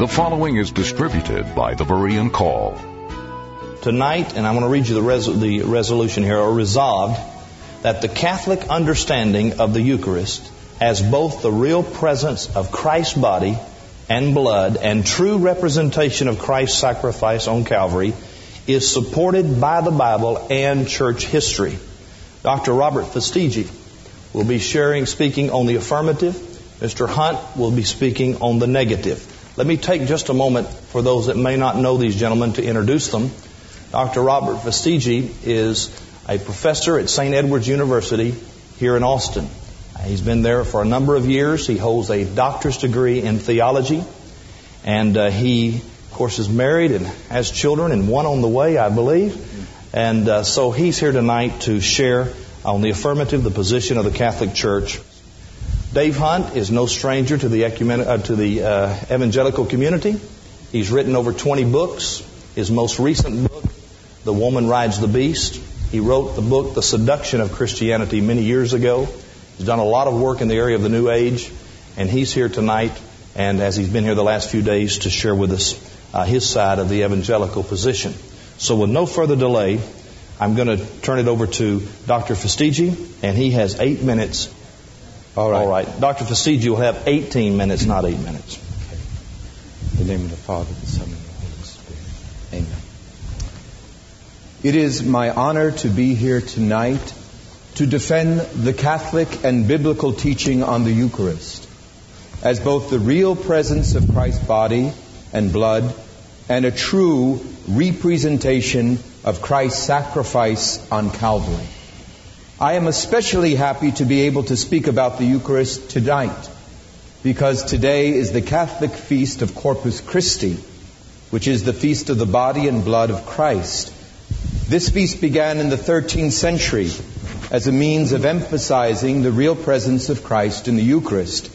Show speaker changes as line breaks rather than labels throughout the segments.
The following is distributed by the Berean Call.
Tonight, and I want to read you the resolution here, or resolved, that the Catholic understanding of the Eucharist as both the real presence of Christ's body and blood and true representation of Christ's sacrifice on Calvary is supported by the Bible and church history. Dr. Robert Fastiggi will be speaking on the affirmative. Mr. Hunt will be speaking on the negative. Let me take just a moment for those that may not know these gentlemen to introduce them. Dr. Robert Fastiggi is a professor at St. Edward's University here in Austin. He's been there for a number of years. He holds a doctor's degree in theology. And he, of course, is married and has children, and one on the way, I believe. And so he's here tonight to share on the affirmative, the position of the Catholic Church. Dave Hunt is no stranger to the evangelical community. He's written over 20 books. His most recent book, The Woman Rides the Beast. He wrote the book, The Seduction of Christianity, many years ago. He's done a lot of work in the area of the New Age, and he's here tonight, and as he's been here the last few days, to share with us his side of the evangelical position. So with no further delay, I'm going to turn it over to Dr. Fastiggi, and he has 8 minutes. All right. Dr. Fastiggi will have 18 minutes, not 8 minutes.
Okay. In the name of the Father, the Son, and the Holy Spirit. Amen. It is my honor to be here tonight to defend the Catholic and biblical teaching on the Eucharist as both the real presence of Christ's body and blood and a true representation of Christ's sacrifice on Calvary. I am especially happy to be able to speak about the Eucharist tonight because today is the Catholic feast of Corpus Christi, which is the feast of the body and blood of Christ. This feast began in the 13th century as a means of emphasizing the real presence of Christ in the Eucharist.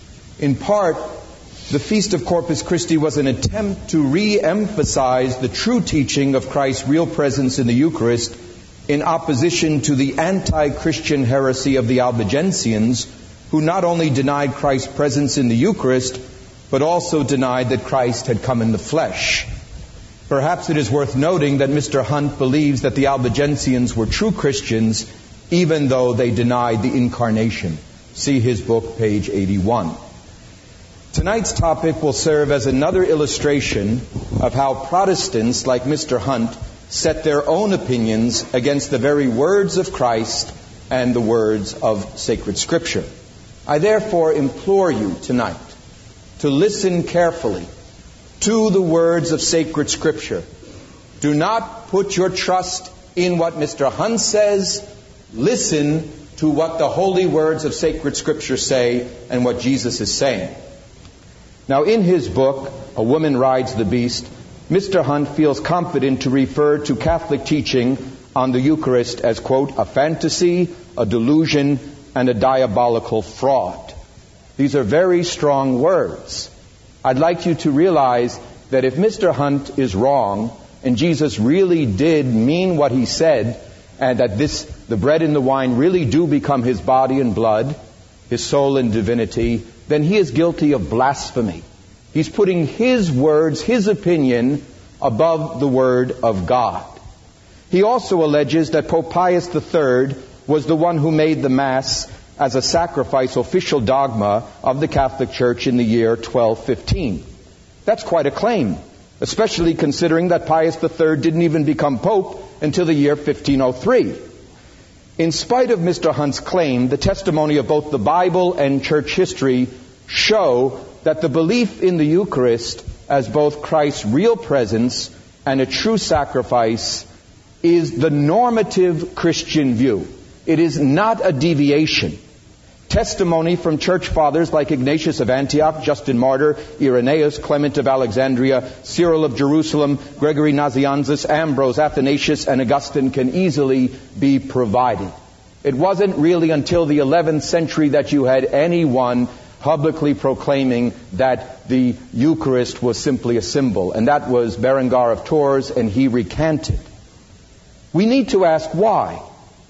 In part, the Feast of Corpus Christi was an attempt to re-emphasize the true teaching of Christ's real presence in the Eucharist in opposition to the anti-Christian heresy of the Albigensians, who not only denied Christ's presence in the Eucharist, but also denied that Christ had come in the flesh. Perhaps it is worth noting that Mr. Hunt believes that the Albigensians were true Christians, even though they denied the incarnation. See his book, page 81. Tonight's topic will serve as another illustration of how Protestants, like Mr. Hunt, set their own opinions against the very words of Christ and the words of sacred Scripture. I therefore implore you tonight to listen carefully to the words of sacred Scripture. Do not put your trust in what Mr. Hunt says. Listen to what the holy words of sacred Scripture say and what Jesus is saying. Now, in his book, A Woman Rides the Beast, Mr. Hunt feels confident to refer to Catholic teaching on the Eucharist as, quote, a fantasy, a delusion, and a diabolical fraud. These are very strong words. I'd like you to realize that if Mr. Hunt is wrong, and Jesus really did mean what he said, and that the bread and the wine really do become his body and blood, his soul and divinity, then he is guilty of blasphemy. He's putting his words, his opinion, above the Word of God. He also alleges that Pope Pius III was the one who made the Mass as a sacrifice official dogma of the Catholic Church in the year 1215. That's quite a claim, especially considering that Pius III didn't even become Pope until the year 1503. In spite of Mr. Hunt's claim, the testimony of both the Bible and church history show that the belief in the Eucharist as both Christ's real presence and a true sacrifice is the normative Christian view. It is not a deviation. Testimony from church fathers like Ignatius of Antioch, Justin Martyr, Irenaeus, Clement of Alexandria, Cyril of Jerusalem, Gregory Nazianzus, Ambrose, Athanasius, and Augustine can easily be provided. It wasn't really until the 11th century that you had anyone publicly proclaiming that the Eucharist was simply a symbol, and that was Berengar of Tours, and he recanted. We need to ask why.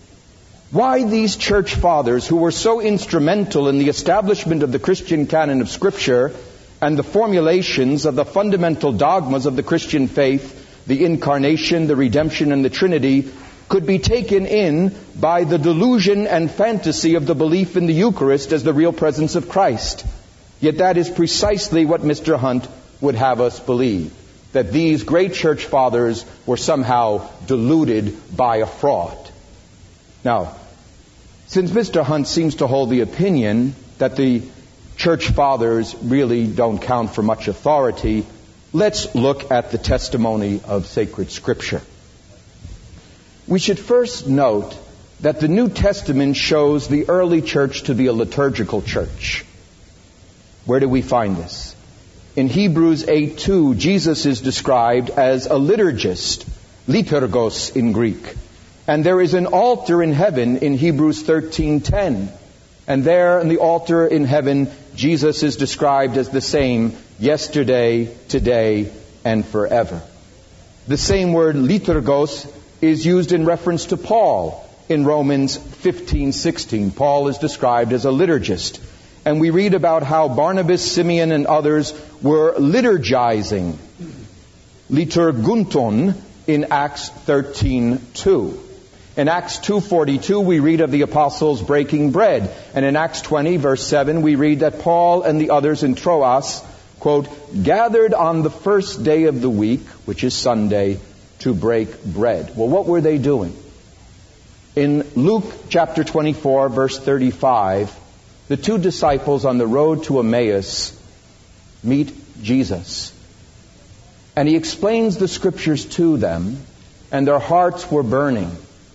Why these church fathers, who were so instrumental in the establishment of the Christian canon of Scripture, and the formulations of the fundamental dogmas of the Christian faith, the incarnation, the redemption, and the Trinity, could be taken in by the delusion and fantasy of the belief in the Eucharist as the real presence of Christ. Yet that is precisely what Mr. Hunt would have us believe, that these great church fathers were somehow deluded by a fraud. Now, since Mr. Hunt seems to hold the opinion that the church fathers really don't count for much authority, let's look at the testimony of sacred Scripture. We should first note that the New Testament shows the early church to be a liturgical church. Where do we find this? In Hebrews 8:2, Jesus is described as a liturgist, liturgos in Greek. And there is an altar in heaven in Hebrews 13:10. And there in the altar in heaven, Jesus is described as the same yesterday, today, and forever. The same word liturgos is used in reference to Paul in Romans 15:16. Paul is described as a liturgist. And we read about how Barnabas, Simeon, and others were liturgizing, liturgunton, in Acts 13:2. In Acts 2:42, we read of the apostles breaking bread. And in Acts 20, verse 7, we read that Paul and the others in Troas, quote, gathered on the first day of the week, which is Sunday, to break bread. Well, what were they doing? In Luke chapter 24, verse 35, the two disciples on the road to Emmaus meet Jesus. And he explains the Scriptures to them, and their hearts were burning.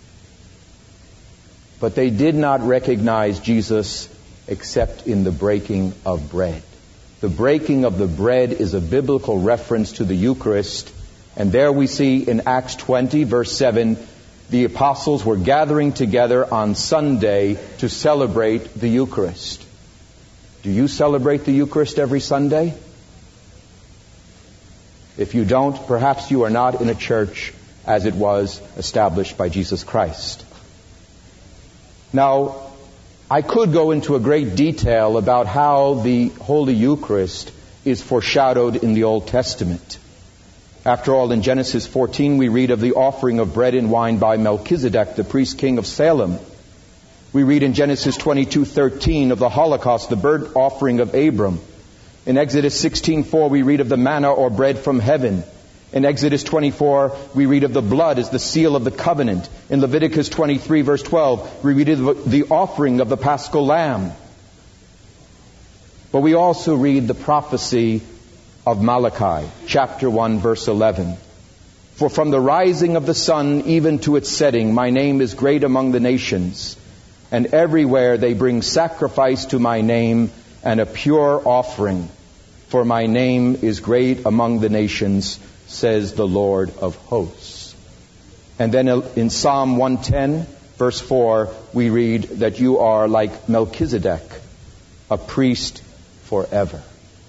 But they did not recognize Jesus except in the breaking of bread. The breaking of the bread is a biblical reference to the Eucharist. And there we see in Acts 20, verse 7, the apostles were gathering together on Sunday to celebrate the Eucharist. Do you celebrate the Eucharist every Sunday? If you don't, perhaps you are not in a church as it was established by Jesus Christ. Now, I could go into a great detail about how the Holy Eucharist is foreshadowed in the Old Testament. After all, in Genesis 14, we read of the offering of bread and wine by Melchizedek, the priest king of Salem. We read in Genesis 22:13 of the Holocaust, the burnt offering of Abram. In Exodus 16:4, we read of the manna or bread from heaven. In Exodus 24, we read of the blood as the seal of the covenant. In Leviticus 23, verse 12, we read of the offering of the paschal lamb. But we also read the prophecy of Malachi, chapter 1, verse 11. For from the rising of the sun even to its setting, my name is great among the nations, and everywhere they bring sacrifice to my name and a pure offering. For my name is great among the nations, says the Lord of hosts. And then in Psalm 110, verse 4, we read that you are like Melchizedek, a priest forever.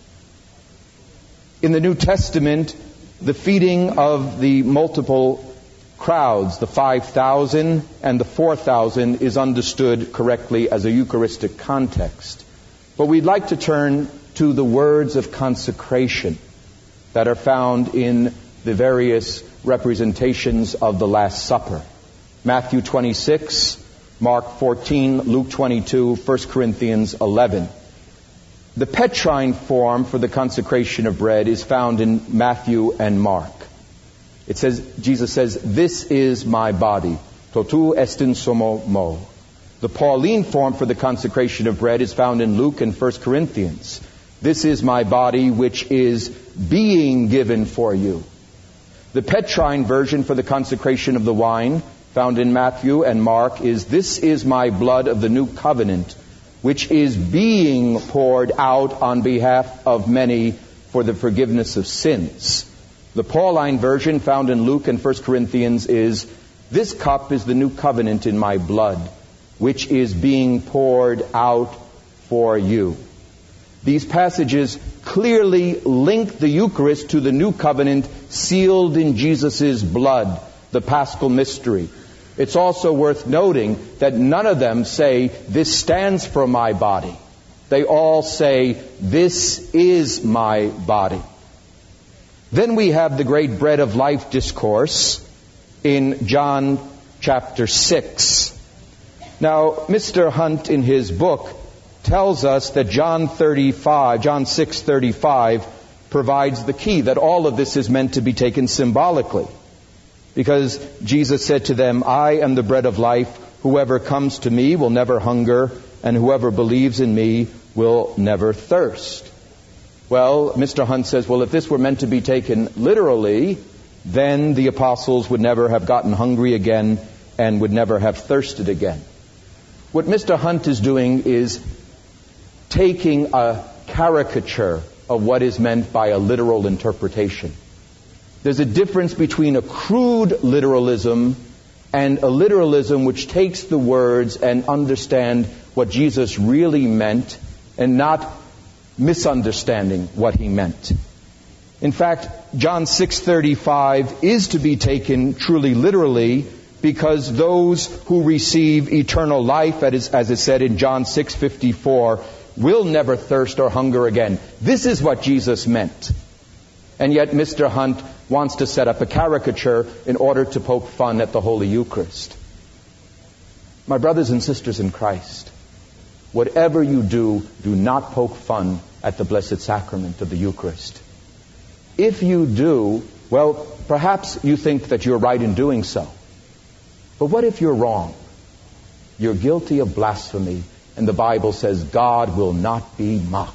In the New Testament, the feeding of the multiple crowds, the 5,000 and the 4,000, is understood correctly as a Eucharistic context. But we'd like to turn to the words of consecration that are found in the various representations of the Last Supper. Matthew 26, Mark 14, Luke 22, 1 Corinthians 11. The Petrine form for the consecration of bread is found in Matthew and Mark. It says, Jesus says, this is my body, totu estin somo mo. The Pauline form for the consecration of bread is found in Luke and 1 Corinthians. This is my body which is being given for you. The Petrine version for the consecration of the wine, found in Matthew and Mark, is this is my blood of the new covenant, which is being poured out on behalf of many for the forgiveness of sins. The Pauline version, found in Luke and 1 Corinthians, is this cup is the new covenant in my blood, which is being poured out for you. These passages clearly link the Eucharist to the new covenant sealed in Jesus' blood, the Paschal mystery. It's also worth noting that none of them say, this stands for my body. They all say, "This is my body." Then we have the great bread of life discourse in John chapter 6. Now, Mr. Hunt in his book tells us that John 6:35 provides the key, that all of this is meant to be taken symbolically. Because Jesus said to them, "I am the bread of life. Whoever comes to me will never hunger, and whoever believes in me will never thirst." Well, Mr. Hunt says, well, if this were meant to be taken literally, then the apostles would never have gotten hungry again and would never have thirsted again. What Mr. Hunt is doing is taking a caricature of what is meant by a literal interpretation. There's a difference between a crude literalism and a literalism which takes the words and understand what Jesus really meant and not misunderstanding what he meant. In fact, John 6:35 is to be taken truly literally, because those who receive eternal life, as is said in John 6:54, will never thirst or hunger again. This is what Jesus meant. And yet Mr. Hunt wants to set up a caricature in order to poke fun at the Holy Eucharist. My brothers and sisters in Christ, whatever you do, do not poke fun at the Blessed Sacrament of the Eucharist. If you do, well, perhaps you think that you're right in doing so. But what if you're wrong? You're guilty of blasphemy, and the Bible says God will not be mocked.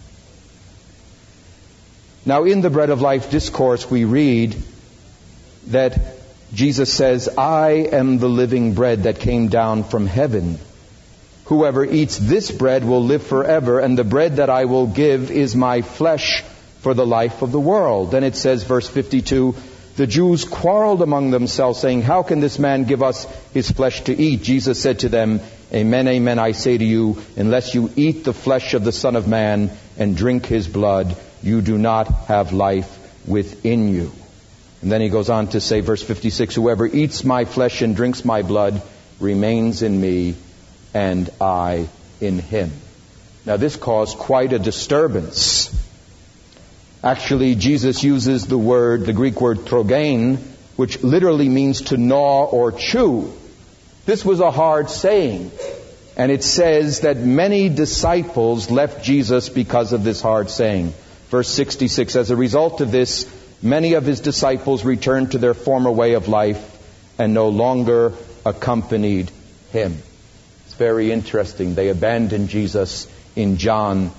Now, in the Bread of Life discourse, we read that Jesus says, "I am the living bread that came down from heaven. Whoever eats this bread will live forever, and the bread that I will give is my flesh for the life of the world." Then it says, verse 52, the Jews quarreled among themselves, saying, "How can this man give us his flesh to eat?" Jesus said to them, "Amen, amen, I say to you, unless you eat the flesh of the Son of Man and drink his blood, you do not have life within you." And then he goes on to say, verse 56, "Whoever eats my flesh and drinks my blood remains in me, and I in him." Now this caused quite a disturbance. Actually, Jesus uses the Greek word trogein, which literally means to gnaw or chew. This was a hard saying. And it says that many disciples left Jesus because of this hard saying. Verse 66, as a result of this, many of his disciples returned to their former way of life and no longer accompanied him. It's very interesting. They abandoned Jesus in John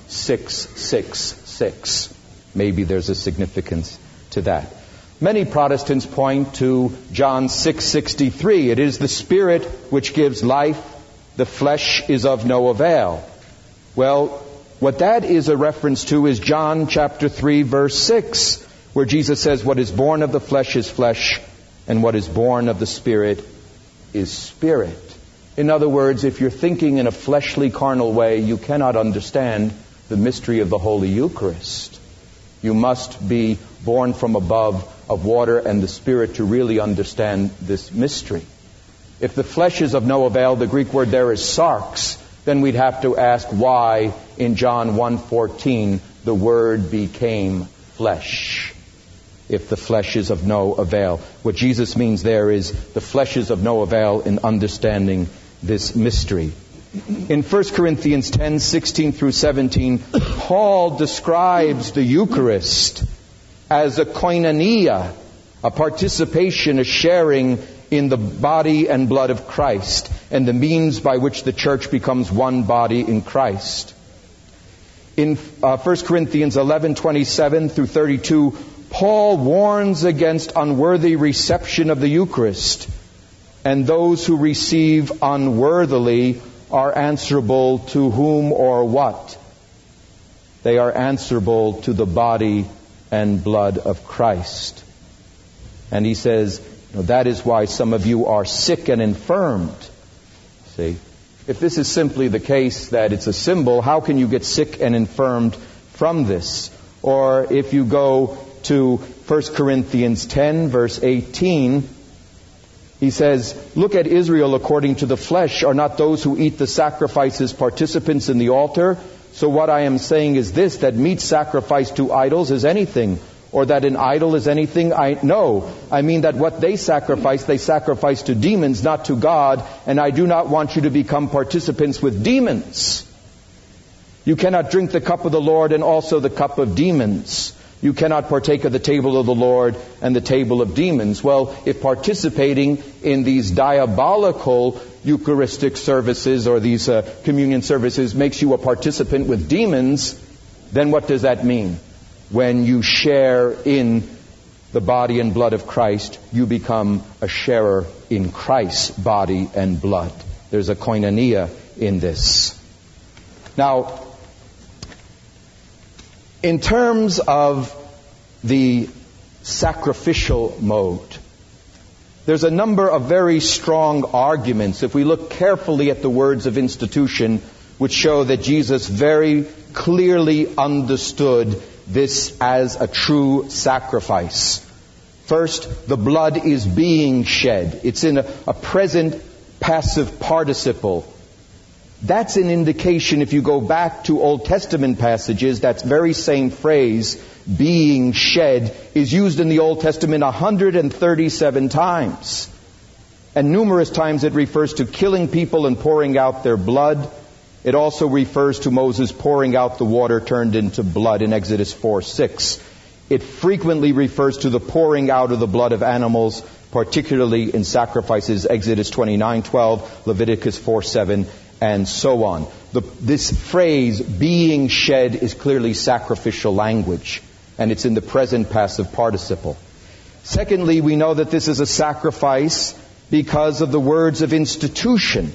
6:6. Maybe there's a significance to that. Many Protestants point to John 6:63. It is the Spirit which gives life. The flesh is of no avail. Well, what that is a reference to is John chapter 3, verse 6, where Jesus says, "What is born of the flesh is flesh, and what is born of the Spirit is spirit." In other words, if you're thinking in a fleshly, carnal way, you cannot understand the mystery of the Holy Eucharist. You must be born from above of water and the Spirit to really understand this mystery. If the flesh is of no avail, the Greek word there is sarx, then we'd have to ask why in John 1:14 the Word became flesh. If the flesh is of no avail. What Jesus means there is the flesh is of no avail in understanding this mystery. In 1 Corinthians 10:16 through 17, Paul describes the Eucharist as a koinonia, a participation, a sharing in the body and blood of Christ, and the means by which the church becomes one body in Christ. In 1 Corinthians 11:27 through 32, Paul warns against unworthy reception of the Eucharist, and those who receive unworthily are answerable to whom or what? They are answerable to the body and blood of Christ. And he says, that is why some of you are sick and infirmed. See, if this is simply the case that it's a symbol, how can you get sick and infirmed from this? Or if you go to 1 Corinthians 10, verse 18, he says, "Look at Israel according to the flesh. Are not those who eat the sacrifices participants in the altar? So what I am saying is this, that meat sacrificed to idols is anything, or that an idol is anything. No, I mean that what they sacrifice to demons, not to God, and I do not want you to become participants with demons. You cannot drink the cup of the Lord and also the cup of demons. You cannot partake of the table of the Lord and the table of demons. Well, if participating in these diabolical Eucharistic services or these communion services makes you a participant with demons, then what does that mean? When you share in the body and blood of Christ, you become a sharer in Christ's body and blood. There's a koinonia in this. Now, in terms of the sacrificial mode, there's a number of very strong arguments, if we look carefully at the words of institution, which show that Jesus very clearly understood this as a true sacrifice. First, the blood is being shed. It's in a present passive participle. That's an indication, if you go back to Old Testament passages, that very same phrase, being shed, is used in the Old Testament 137 times. And numerous times it refers to killing people and pouring out their blood. It also refers to Moses pouring out the water turned into blood in Exodus 4:6. It frequently refers to the pouring out of the blood of animals, particularly in sacrifices, Exodus 29:12, Leviticus 4:7, and so on. This phrase, being shed, is clearly sacrificial language, and it's in the present passive participle. Secondly, we know that this is a sacrifice because of the words of institution.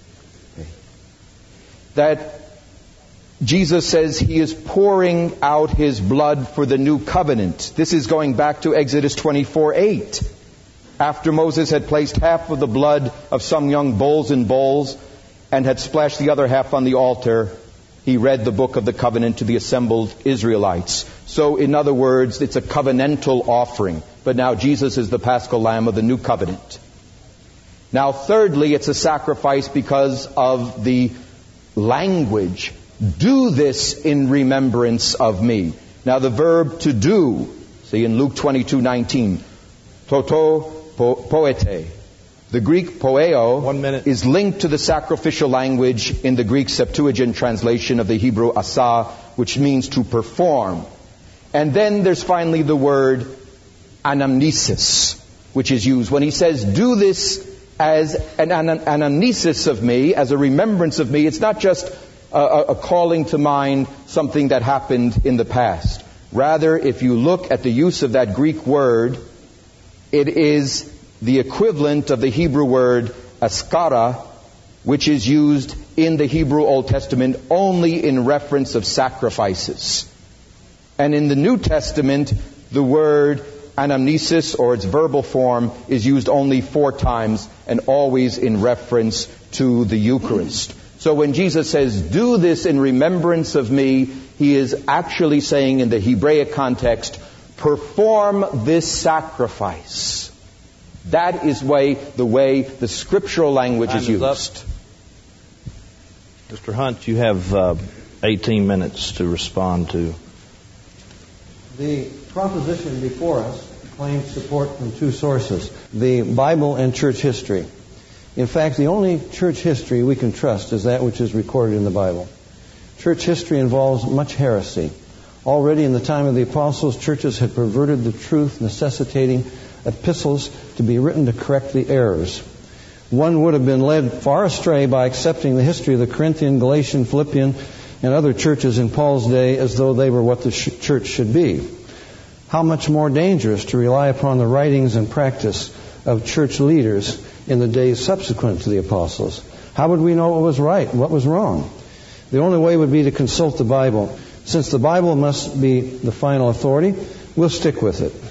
That Jesus says He is pouring out His blood for the new covenant. This is going back to Exodus 24:8. After Moses had placed half of the blood of some young bulls in bowls and had splashed the other half on the altar, He read the book of the covenant to the assembled Israelites. So, in other words, it's a covenantal offering. But now Jesus is the Paschal Lamb of the new covenant. Now, thirdly, it's a sacrifice because of the language. Do this in remembrance of me. Now, the verb to do, see in Luke 22:19, toto poete. The Greek poeo is linked to the sacrificial language in the Greek Septuagint translation of the Hebrew asa, which means to perform. And then there's finally the word anamnesis, which is used. When He says, do this as an anamnesis of me, as a remembrance of me, it's not just a calling to mind something that happened in the past. Rather, if you look at the use of that Greek word, it is the equivalent of the Hebrew word askara, which is used in the Hebrew Old Testament only in reference of sacrifices. And in the New Testament, the word anamnesis, or its verbal form, is used only 4 times and always in reference to the Eucharist. So when Jesus says, do this in remembrance of me, He is actually saying in the Hebraic context, perform this sacrifice. That is the way the scriptural language is used.
Mr. Hunt, you have 18 minutes to respond to.
The proposition before us claims support from 2 sources, the Bible and church history. In fact, the only church history we can trust is that which is recorded in the Bible. Church history involves much heresy. Already in the time of the apostles, churches had perverted the truth, necessitating epistles to be written to correct the errors. One would have been led far astray by accepting the history of the Corinthian, Galatian, Philippian, and other churches in Paul's day as though they were what the church should be. How much more dangerous to rely upon the writings and practice of church leaders in the days subsequent to the apostles. How would we know what was right and what was wrong? The only way would be to consult the Bible. Since the Bible must be the final authority, we'll stick with it.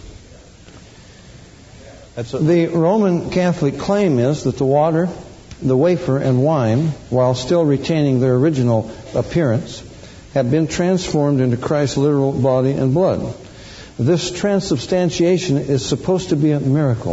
The Roman Catholic claim is that the water, the wafer, and wine, while still retaining their original appearance, have been transformed into Christ's literal body and blood. This transubstantiation is supposed to be a miracle.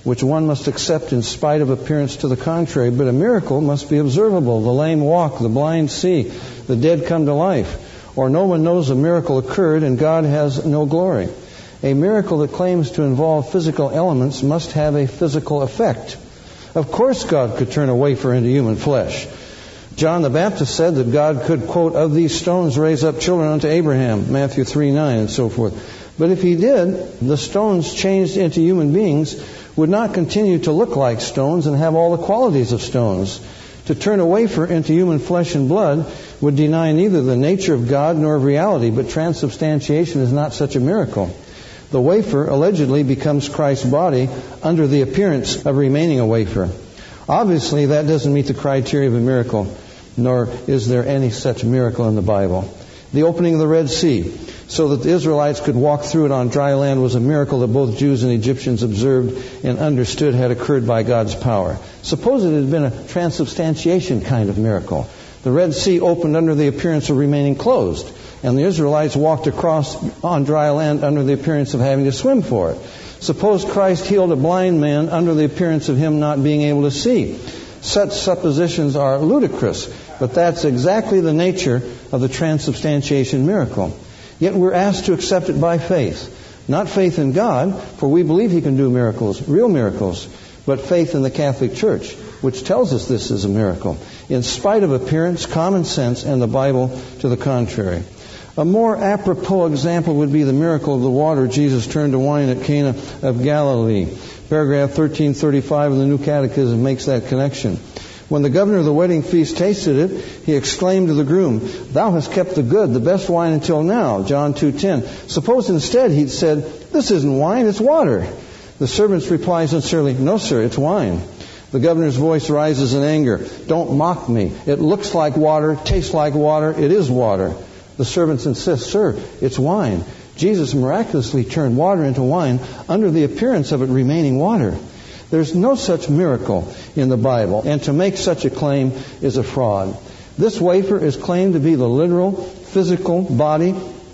which one must accept in spite of appearance to the contrary. But a miracle must be observable. The lame walk, the blind see, the dead come to life. Or no one knows a miracle occurred and God has no glory. A miracle that claims to involve physical elements must have a physical effect. Of course God could turn a wafer into human flesh. John the Baptist said that God could, quote, of these stones raise up children unto Abraham, Matthew 3:9 and so forth. But if he did, the stones changed into human beings would not continue to look like stones and have all the qualities of stones. To turn a wafer into human flesh and blood would deny neither the nature of God nor of reality, but transubstantiation is not such a miracle. The wafer allegedly becomes Christ's body under the appearance of remaining a wafer. Obviously, that doesn't meet the criteria of a miracle, nor is there any such miracle in the Bible. The opening of the Red Sea, so that the Israelites could walk through it on dry land, was a miracle that both Jews and Egyptians observed and understood had occurred by God's power. Suppose it had been a transubstantiation kind of miracle. The Red Sea opened under the appearance of remaining closed, and the Israelites walked across on dry land under the appearance of having to swim for it. Suppose Christ healed a blind man under the appearance of him not being able to see. Such suppositions are ludicrous, but that's exactly the nature of the transubstantiation miracle. Yet we're asked to accept it by faith. Not faith in God, for we believe He can do miracles, real miracles, but faith in the Catholic Church, which tells us this is a miracle, in spite of appearance, common sense, and the Bible to the contrary. A more apropos example would be the miracle of the water Jesus turned to wine at Cana of Galilee. Paragraph 1335 of the New Catechism makes that connection. When the governor of the wedding feast tasted it, he exclaimed to the groom, "Thou hast kept the good, the best wine until now." John 2:10. Suppose instead he'd said, "This isn't wine, it's water." The servants reply sincerely, "No, sir, it's wine." The governor's voice rises in anger. "Don't mock me. It looks like water, tastes like water, it is water." The servants insist, "Sir, it's wine." Jesus miraculously turned water into wine under the appearance of it remaining water. There's no such miracle in the Bible, and to make such a claim is a fraud. This wafer is claimed to be the literal, physical body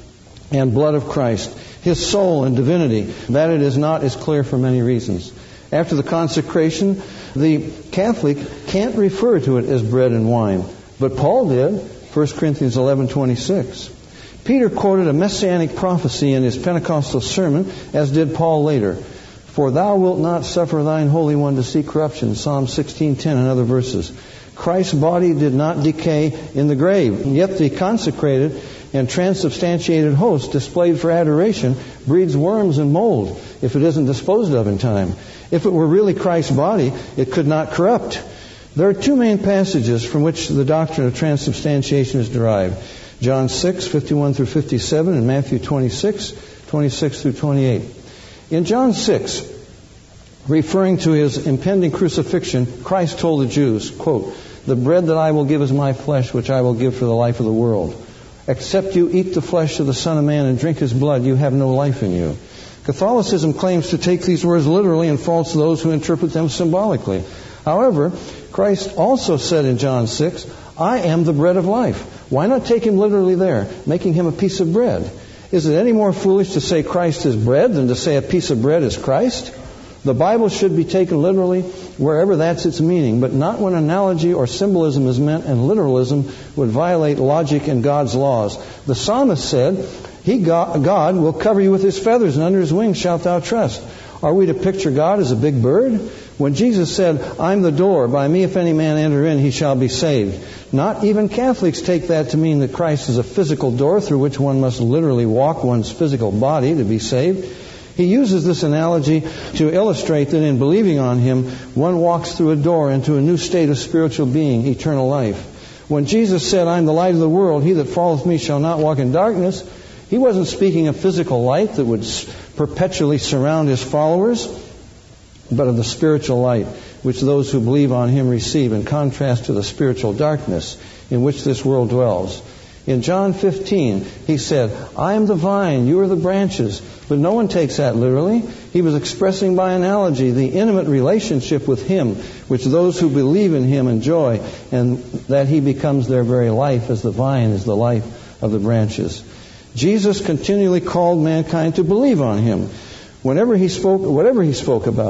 and blood of Christ, His soul and divinity. That it is not is clear for many reasons. After the consecration, the Catholic can't refer to it as bread and wine, but Paul did, 1 Corinthians 11:26. Peter quoted a messianic prophecy in his Pentecostal sermon, as did Paul later. "For thou wilt not suffer thine Holy One to see corruption," Psalm 16:10 and other verses. Christ's body did not decay in the grave, yet the consecrated and transubstantiated host displayed for adoration breeds worms and mold if it isn't disposed of in time. If it were really Christ's body, it could not corrupt. There are two main passages from which the doctrine of transubstantiation is derived. John 6:51 through 57, and Matthew 26:26 through 28. In John 6, referring to His impending crucifixion, Christ told the Jews, quote, "The bread that I will give is my flesh, which I will give for the life of the world. Except you eat the flesh of the Son of Man and drink His blood, you have no life in you." Catholicism claims to take these words literally and faults those who interpret them symbolically. However, Christ also said in John 6, "I am the bread of life." Why not take Him literally there, making Him a piece of bread? Is it any more foolish to say Christ is bread than to say a piece of bread is Christ? The Bible should be taken literally wherever that's its meaning, but not when analogy or symbolism is meant, and literalism would violate logic and God's laws. The psalmist said, God will cover you with His feathers, and under His wings shalt thou trust. Are we to picture God as a big bird? When Jesus said, "I'm the door, by me if any man enter in, he shall be saved." Not even Catholics take that to mean that Christ is a physical door through which one must literally walk one's physical body to be saved. He uses this analogy to illustrate that in believing on Him, one walks through a door into a new state of spiritual being, eternal life. When Jesus said, "I'm the light of the world, he that followeth me shall not walk in darkness," He wasn't speaking of physical light that would perpetually surround His followers, but of the spiritual light which those who believe on Him receive, in contrast to the spiritual darkness in which this world dwells. In John 15, He said, "I am the vine, you are the branches." But no one takes that literally. He was expressing by analogy the intimate relationship with Him which those who believe in Him enjoy, and that He becomes their very life, as the vine is the life of the branches. Jesus continually called mankind to believe on Him. Whatever he spoke about,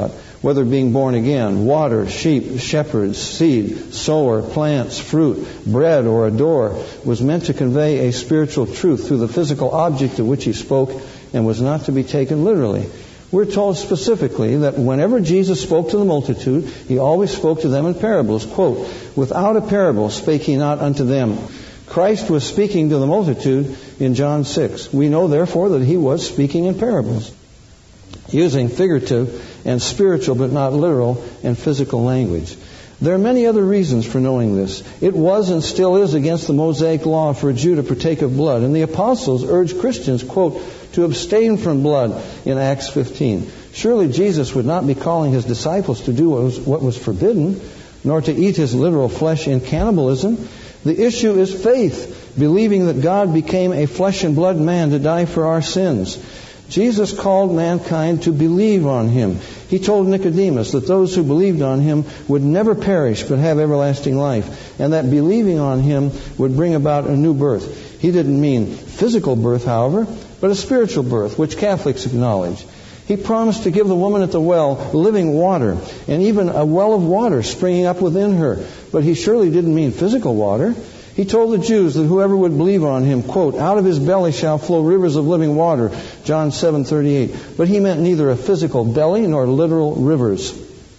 whether being born again, water, sheep, shepherds, seed, sower, plants, fruit, bread, or a door, was meant to convey a spiritual truth through the physical object of which he spoke and was not to be taken literally. We're told specifically that whenever Jesus spoke to the multitude, he always spoke to them in parables. Quote, "Without a parable spake he not unto them." Christ was speaking to the multitude in John 6. We know, therefore, that he was speaking in parables, using figurative and spiritual but not literal and physical language. There are many other reasons for knowing this. It was and still is against the Mosaic law for a Jew to partake of blood, and the apostles urged Christians, quote, to abstain from blood in Acts 15. Surely Jesus would not be calling his disciples to do what was forbidden, nor to eat his literal flesh in cannibalism. The issue is faith, believing that God became a flesh and blood man to die for our sins. Jesus called mankind to believe on him. He told Nicodemus that those who believed on him would never perish but have everlasting life, and that believing on him would bring about a new birth. He didn't mean physical birth, however, but a spiritual birth, which Catholics acknowledge. He promised to give the woman at the well living water, and even a well of water springing up within her. But he surely didn't mean physical water. He told the Jews that whoever would believe on him, quote, out of his belly shall flow rivers of living water, John 7:38. But he meant neither a physical belly nor literal rivers.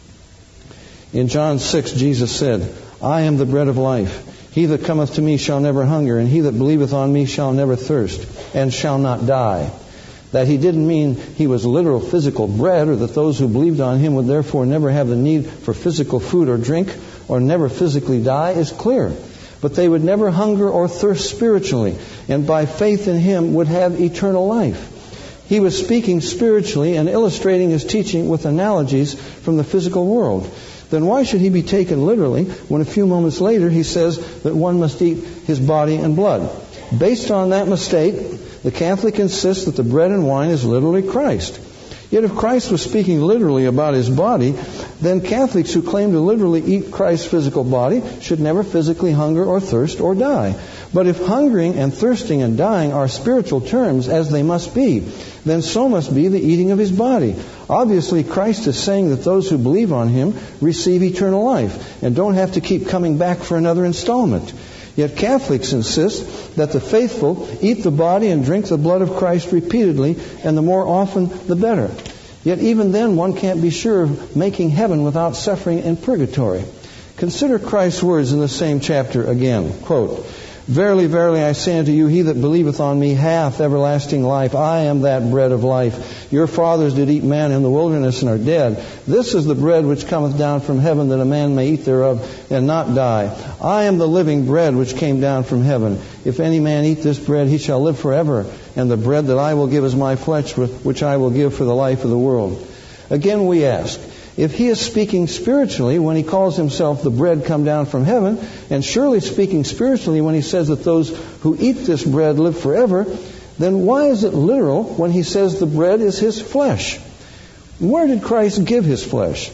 In John 6, Jesus said, I am the bread of life. He that cometh to me shall never hunger, and he that believeth on me shall never thirst, and shall not die. That he didn't mean he was literal physical bread, or that those who believed on him would therefore never have the need for physical food or drink, or never physically die, is clear. But they would never hunger or thirst spiritually, and by faith in him would have eternal life. He was speaking spiritually and illustrating his teaching with analogies from the physical world. Then why should he be taken literally when a few moments later he says that one must eat his body and blood? Based on that mistake, the Catholic insists that the bread and wine is literally Christ. Yet if Christ was speaking literally about his body, then Catholics who claim to literally eat Christ's physical body should never physically hunger or thirst or die. But if hungering and thirsting and dying are spiritual terms, as they must be, then so must be the eating of his body. Obviously, Christ is saying that those who believe on him receive eternal life and don't have to keep coming back for another installment. Yet Catholics insist that the faithful eat the body and drink the blood of Christ repeatedly, and the more often, the better. Yet even then, one can't be sure of making heaven without suffering in purgatory. Consider Christ's words in the same chapter again. Quote, Verily, verily, I say unto you, he that believeth on me hath everlasting life. I am that bread of life. Your fathers did eat manna in the wilderness and are dead. This is the bread which cometh down from heaven, that a man may eat thereof and not die. I am the living bread which came down from heaven. If any man eat this bread, he shall live forever. And the bread that I will give is my flesh, which I will give for the life of the world. Again we ask, if he is speaking spiritually when he calls himself the bread come down from heaven, and surely speaking spiritually when he says that those who eat this bread live forever, then why is it literal when he says the bread is his flesh? Where did Christ give his flesh?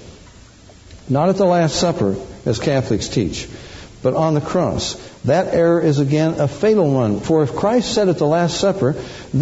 Not at the Last Supper, as Catholics teach, but on the cross. That error is again a fatal one. For if Christ said at the Last Supper,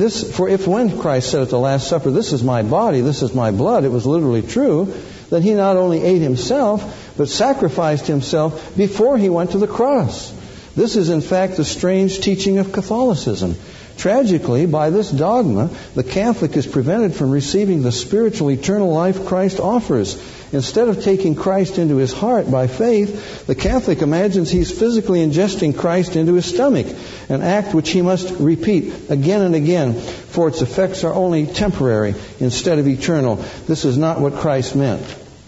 when Christ said at the Last Supper, this is my body, this is my blood, it was literally true, that he not only ate himself, but sacrificed himself before he went to the cross. This is in fact the strange teaching of Catholicism. Tragically, by this dogma, the Catholic is prevented from receiving the spiritual eternal life Christ offers. Instead of taking Christ into his heart by faith, the Catholic imagines he's physically ingesting Christ into his stomach, an act which he must repeat again and again, for its effects are only temporary instead of eternal. This is not what Christ meant.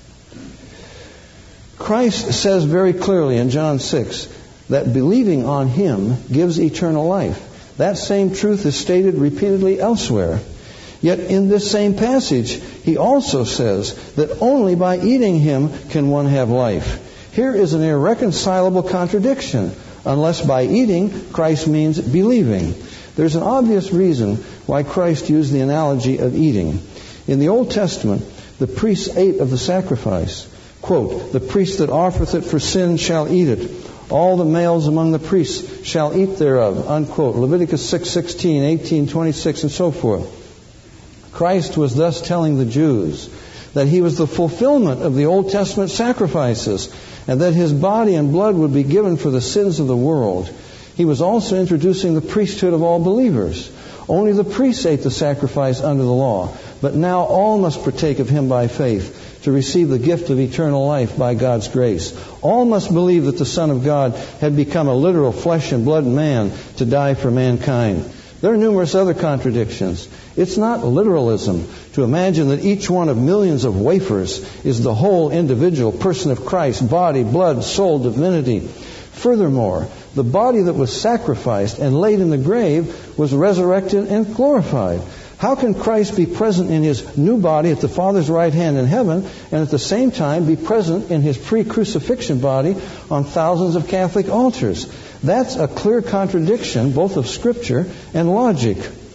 Christ says very clearly in John 6 that believing on him gives eternal life. That same truth is stated repeatedly elsewhere. Yet in this same passage, he also says that only by eating him can one have life. Here is an irreconcilable contradiction. Unless by eating, Christ means believing. There's an obvious reason why Christ used the analogy of eating. In the Old Testament, the priests ate of the sacrifice. Quote, the priest that offereth it for sin shall eat it. All the males among the priests shall eat thereof. Unquote. Leviticus 6:16, 18:26, and so forth. Christ was thus telling the Jews that he was the fulfillment of the Old Testament sacrifices, and that his body and blood would be given for the sins of the world. He was also introducing the priesthood of all believers. Only the priests ate the sacrifice under the law, but now all must partake of him by faith to receive the gift of eternal life by God's grace. All must believe that the Son of God had become a literal flesh and blood man to die for mankind. There are numerous other contradictions. It's not literalism to imagine that each one of millions of wafers is the whole individual person of Christ, body, blood, soul, divinity. Furthermore, the body that was sacrificed and laid in the grave was resurrected and glorified. How can Christ be present in his new body at the Father's right hand in heaven and at the same time be present in his pre-crucifixion body on thousands of Catholic altars? That's a clear contradiction both of Scripture and logic.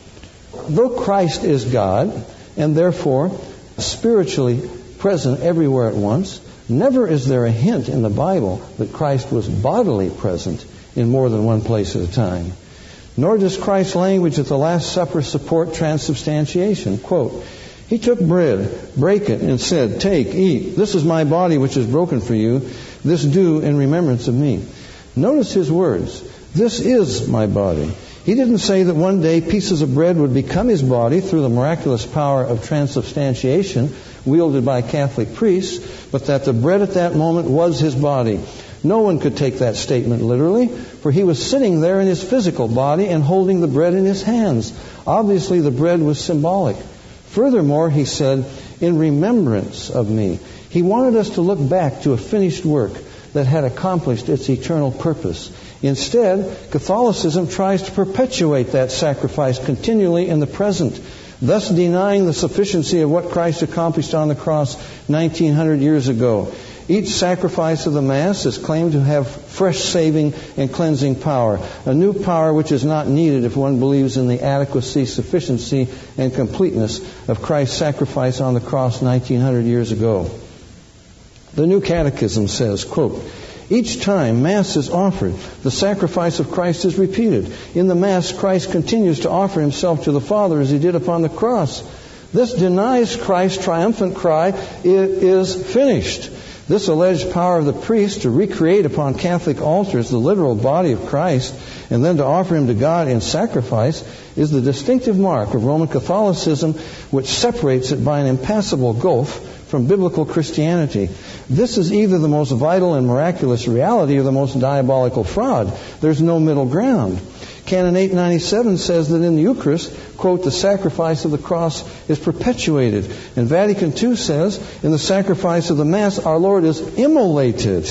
Though Christ is God and therefore spiritually present everywhere at once, never is there a hint in the Bible that Christ was bodily present in more than one place at a time. Nor does Christ's language at the Last Supper support transubstantiation. Quote, "He took bread, brake it, and said, 'Take, eat. This is my body which is broken for you. This do in remembrance of me.'" Notice his words. This is my body. He didn't say that one day pieces of bread would become his body through the miraculous power of transubstantiation wielded by Catholic priests, but that the bread at that moment was his body. No one could take that statement literally, for he was sitting there in his physical body and holding the bread in his hands. Obviously, the bread was symbolic. Furthermore, he said, "In remembrance of me." He wanted us to look back to a finished work that had accomplished its eternal purpose. Instead, Catholicism tries to perpetuate that sacrifice continually in the present, thus denying the sufficiency of what Christ accomplished on the cross 1900 years ago. Each sacrifice of the Mass is claimed to have fresh saving and cleansing power, a new power which is not needed if one believes in the adequacy, sufficiency, and completeness of Christ's sacrifice on the cross 1900 years ago. The New Catechism says, quote, "Each time Mass is offered, the sacrifice of Christ is repeated. In the Mass, Christ continues to offer himself to the Father as he did upon the cross. This denies Christ's triumphant cry, 'It is finished.' This alleged power of the priest to recreate upon Catholic altars the literal body of Christ and then to offer him to God in sacrifice is the distinctive mark of Roman Catholicism, which separates it by an impassable gulf from biblical Christianity. This is either the most vital and miraculous reality or the most diabolical fraud. There's no middle ground. Canon 897 says that in the Eucharist, quote, "the sacrifice of the cross is perpetuated." And Vatican II says, in the sacrifice of the Mass, our Lord is immolated.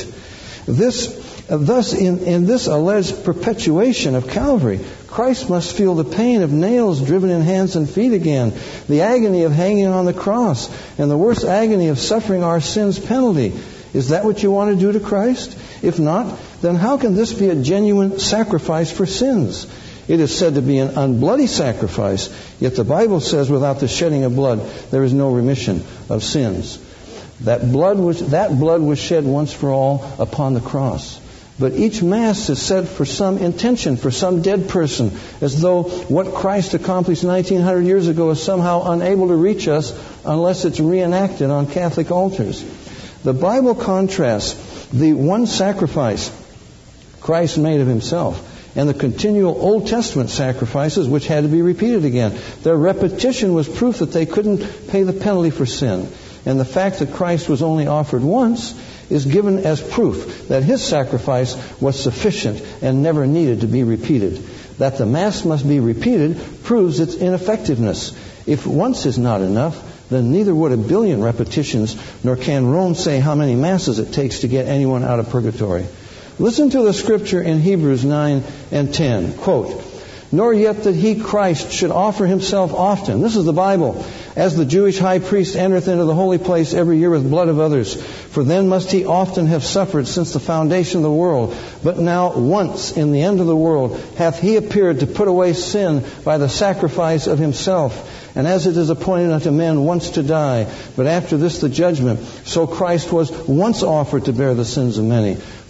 Thus, in this alleged perpetuation of Calvary, Christ must feel the pain of nails driven in hands and feet again, the agony of hanging on the cross, and the worst agony of suffering our sin's penalty. Is that what you want to do to Christ? If not, then how can this be a genuine sacrifice for sins? It is said to be an unbloody sacrifice, yet the Bible says without the shedding of blood, there is no remission of sins. That blood was shed once for all upon the cross. But each Mass is said for some intention, for some dead person, as though what Christ accomplished 1900 years ago is somehow unable to reach us unless it's reenacted on Catholic altars. The Bible contrasts the one sacrifice Christ made of himself and the continual Old Testament sacrifices which had to be repeated again. Their repetition was proof that they couldn't pay the penalty for sin. And the fact that Christ was only offered once is given as proof that his sacrifice was sufficient and never needed to be repeated. That the Mass must be repeated proves its ineffectiveness. If once is not enough, then neither would a billion repetitions, nor can Rome say how many Masses it takes to get anyone out of purgatory. Listen to the scripture in Hebrews 9 and 10. Quote, "Nor yet that he, Christ, should offer himself often." This is the Bible. "As the Jewish high priest entereth into the holy place every year with blood of others. For then must he often have suffered since the foundation of the world. But now once in the end of the world hath he appeared to put away sin by the sacrifice of himself. And as it is appointed unto men once to die, but after this the judgment, so Christ was once offered to bear the sins of many.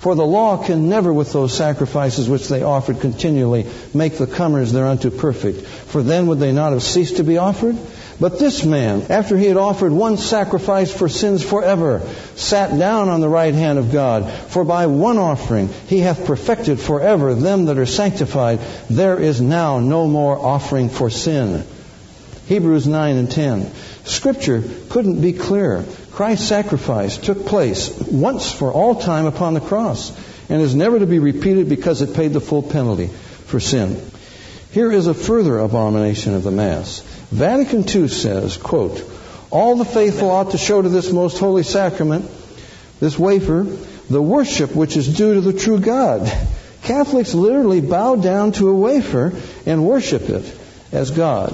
For the law can never, with those sacrifices which they offered continually, make the comers thereunto perfect. For then would they not have ceased to be offered? But this man, after he had offered one sacrifice for sins forever, sat down on the right hand of God. For by one offering he hath perfected forever them that are sanctified. There is now no more offering for sin. Hebrews 9 and 10. Scripture couldn't be clearer. Christ's sacrifice took place once for all time upon the cross and is never to be repeated because it paid the full penalty for sin. Here is a further abomination of the Mass. Vatican II says, quote, all the faithful ought to show to this most holy sacrament, this wafer, the worship which is due to the true God. Catholics literally bow down to a wafer and worship it as God.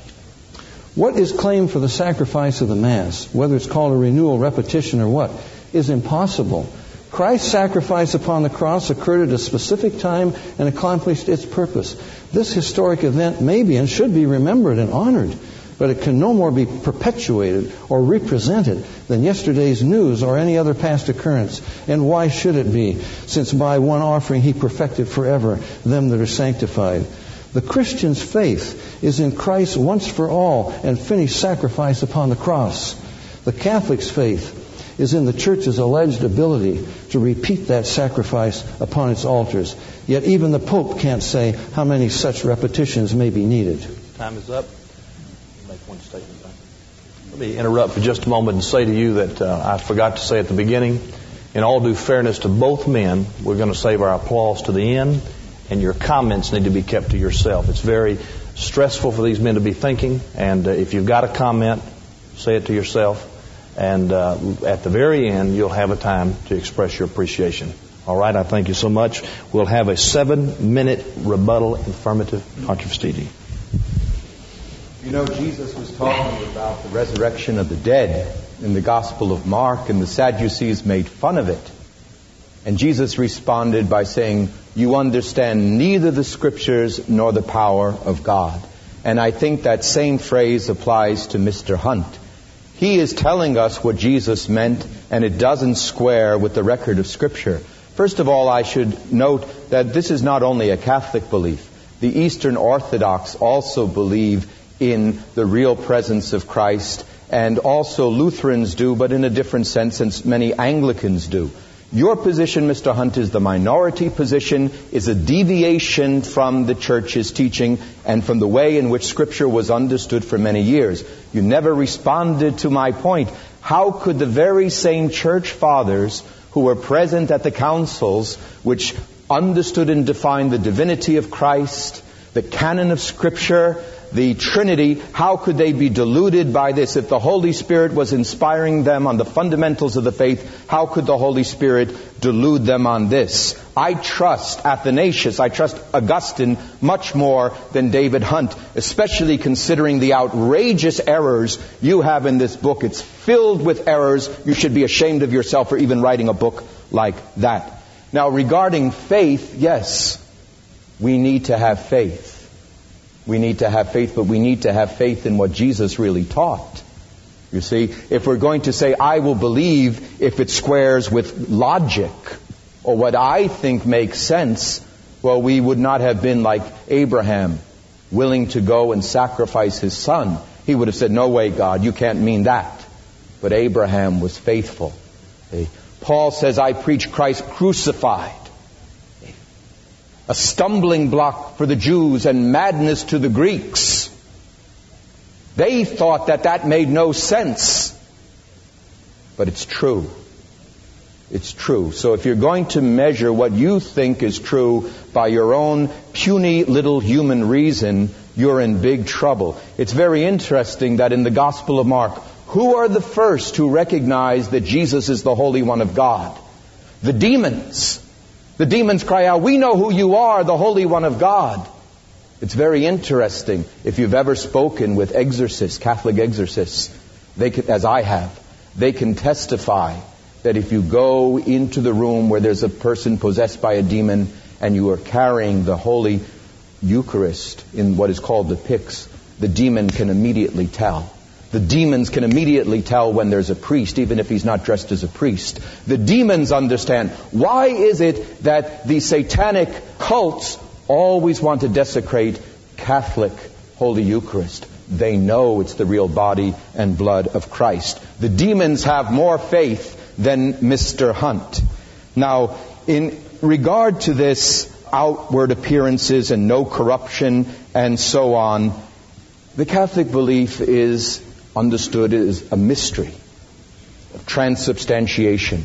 What is claimed for the sacrifice of the Mass, whether it's called a renewal, repetition, or what, is impossible. Christ's sacrifice upon the cross occurred at a specific time and accomplished its purpose. This historic event may be and should be remembered and honored, but it can no more be perpetuated or represented than yesterday's news or any other past occurrence. And why should it be, since by one offering he perfected forever them that are sanctified? The Christian's faith is in Christ's once for all and finished sacrifice upon the cross. The Catholic's faith is in the Church's alleged ability to repeat that sacrifice upon its altars. Yet even the Pope can't say how many such repetitions may be needed.
Time is up. Make one statement. Let me interrupt for just a moment and say to you that I forgot to say at the beginning, in all due fairness to both men, we're going to save our applause to the end, and your comments need to be kept to yourself. It's very stressful for these men to be thinking, and if you've got a comment, say it to yourself. And at the very end, you'll have a time to express your appreciation. All right, I thank you so much. We'll have a 7-minute rebuttal affirmative controversy.
You know, Jesus was talking about the resurrection of the dead in the Gospel of Mark, and the Sadducees made fun of it. And Jesus responded by saying, you understand neither the Scriptures nor the power of God. And I think that same phrase applies to Mr. Hunt. He is telling us what Jesus meant, and it doesn't square with the record of Scripture. First of all, I should note that this is not only a Catholic belief. The Eastern Orthodox also believe in the real presence of Christ, and also Lutherans do, but in a different sense, and many Anglicans do. Your position, Mr. Hunt, is the minority position, is a deviation from the Church's teaching and from the way in which Scripture was understood for many years. You never responded to my point. How could the very same Church Fathers who were present at the councils, which understood and defined the divinity of Christ, the canon of Scripture, the Trinity, how could they be deluded by this? If the Holy Spirit was inspiring them on the fundamentals of the faith, how could the Holy Spirit delude them on this? I trust Athanasius, I trust Augustine much more than David Hunt, especially considering the outrageous errors you have in this book. It's filled with errors. You should be ashamed of yourself for even writing a book like that. Now, regarding faith, yes, we need to have faith. We need to have faith, but we need to have faith in what Jesus really taught. You see, if we're going to say, I will believe if it squares with logic, or what I think makes sense, well, we would not have been like Abraham, willing to go and sacrifice his son. He would have said, no way, God, you can't mean that. But Abraham was faithful. Paul says, I preach Christ crucified. A stumbling block for the Jews and madness to the Greeks. They thought that made no sense. But it's true. It's true. So if you're going to measure what you think is true by your own puny little human reason, you're in big trouble. It's very interesting that in the Gospel of Mark, who are the first who recognize that Jesus is the Holy One of God? The demons. The demons cry out, we know who you are, the Holy One of God. It's very interesting. If you've ever spoken with exorcists, Catholic exorcists, they can, as I have, they can testify that if you go into the room where there's a person possessed by a demon and you are carrying the Holy Eucharist in what is called the pyx, the demon can immediately tell. The demons can immediately tell when there's a priest, even if he's not dressed as a priest. The demons understand. Why is it that the satanic cults always want to desecrate Catholic Holy Eucharist? They know it's the real body and blood of Christ. The demons have more faith than Mr. Hunt. Now, in regard to this outward appearances and no corruption and so on, the Catholic belief is understood as a mystery of transubstantiation.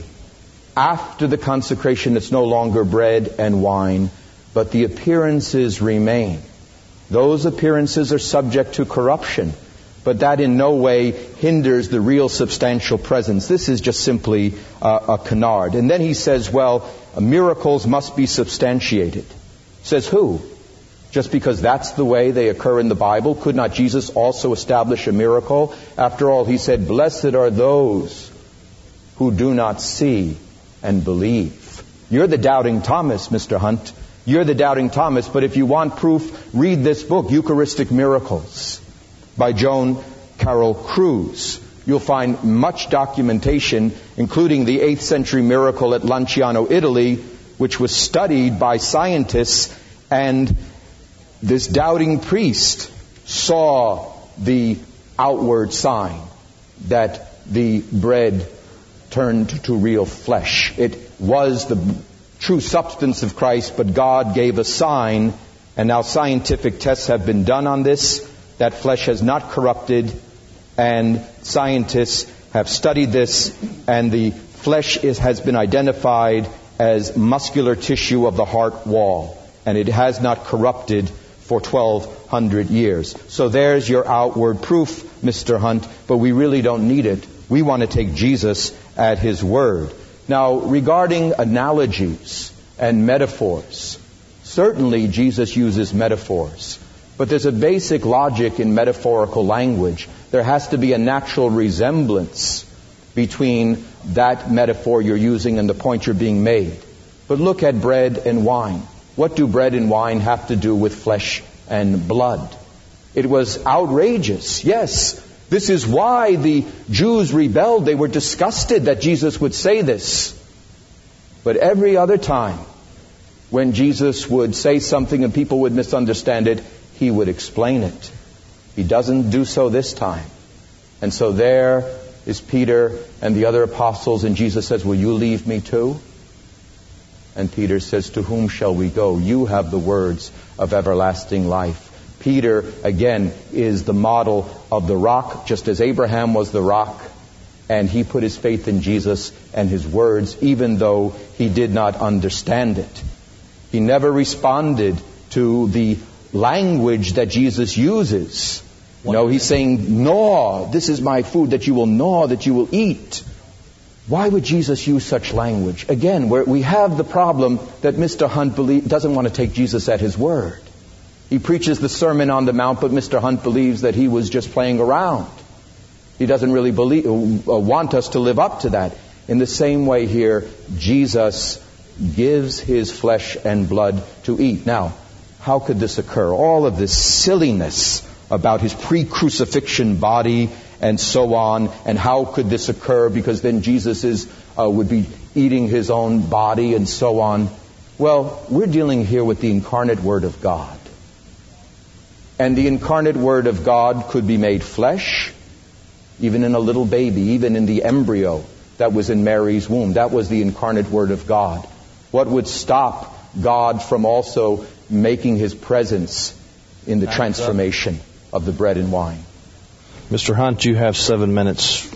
After the consecration, it's no longer bread and wine, but the appearances remain. Those appearances are subject to corruption, but that in no way hinders the real substantial presence. This is just simply a canard. And then he says, well, miracles must be substantiated. Says who? Just because that's the way they occur in the Bible? Could not Jesus also establish a miracle? After all, he said, blessed are those who do not see and believe. You're the doubting Thomas, Mr. Hunt. You're the doubting Thomas, but if you want proof, read this book, Eucharistic Miracles, by Joan Carroll Cruz. You'll find much documentation, including the 8th century miracle at Lanciano, Italy, which was studied by scientists, and this doubting priest saw the outward sign that the bread turned to real flesh. It was the true substance of Christ, but God gave a sign, and now scientific tests have been done on this. That flesh has not corrupted, and scientists have studied this, and the flesh has been identified as muscular tissue of the heart wall, and it has not corrupted for 1,200 years. So there's your outward proof, Mr. Hunt, but we really don't need it. We want to take Jesus at His word. Now, regarding analogies and metaphors, certainly Jesus uses metaphors. But there's a basic logic in metaphorical language. There has to be a natural resemblance between that metaphor you're using and the point you're being made. But look at bread and wine. What do bread and wine have to do with flesh and blood? It was outrageous, yes. This is why the Jews rebelled. They were disgusted that Jesus would say this. But every other time when Jesus would say something and people would misunderstand it, He would explain it. He doesn't do so this time. And so there is Peter and the other apostles, and Jesus says, will you leave me too? And Peter says, to whom shall we go? You have the words of everlasting life. Peter, again, is the model of the rock, just as Abraham was the rock, and he put his faith in Jesus and His words, even though he did not understand it. He never responded to the language that Jesus uses. No, He's saying, gnaw, this is my food that you will gnaw, that you will eat. Why would Jesus use such language? Again, we have the problem that Mr. Hunt doesn't want to take Jesus at His word. He preaches the Sermon on the Mount, but Mr. Hunt believes that he was just playing around. He doesn't really want us to live up to that. In the same way here, Jesus gives His flesh and blood to eat. Now, how could this occur? All of this silliness about His pre-crucifixion body and so on, and how could this occur? Because then Jesus would be eating His own body and so on. Well, we're dealing here with the incarnate Word of God. And the incarnate Word of God could be made flesh, even in a little baby, even in the embryo that was in Mary's womb. That was the incarnate Word of God. What would stop God from also making His presence in the transformation of the bread and wine?
Mr. Hunt, you have 7 minutes.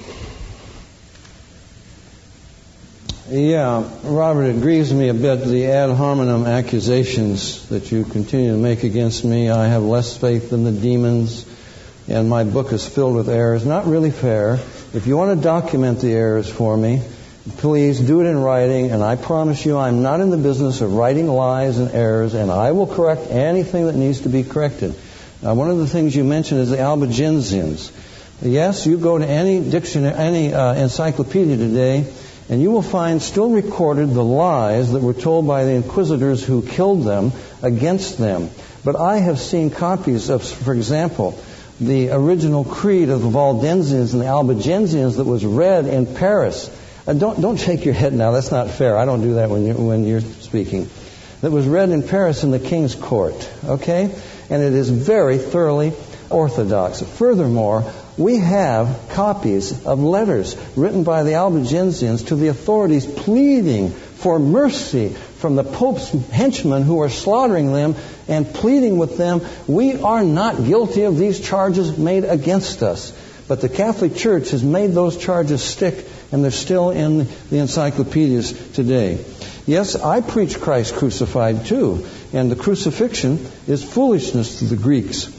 Yeah, Robert, it grieves me a bit, the ad hominem accusations that you continue to make against me. I have less faith than the demons, and my book is filled with errors. Not really fair. If you want to document the errors for me, please do it in writing, and I promise you I'm not in the business of writing lies and errors, and I will correct anything that needs to be corrected. Now, one of the things you mentioned is the Albigensians. Yes, you go to any dictionary, any encyclopedia today, and you will find still recorded the lies that were told by the inquisitors who killed them against them. But I have seen copies of, for example, the original creed of the Waldensians and the Albigensians that was read in Paris. Don't shake your head now. That's not fair. I don't do that when you're speaking. That was read in Paris in the King's Court. Okay? And it is very thoroughly orthodox. Furthermore, we have copies of letters written by the Albigensians to the authorities pleading for mercy from the Pope's henchmen who are slaughtering them and pleading with them, we are not guilty of these charges made against us. But the Catholic Church has made those charges stick, and they're still in the encyclopedias today. Yes, I preach Christ crucified too, and the crucifixion is foolishness to the Greeks.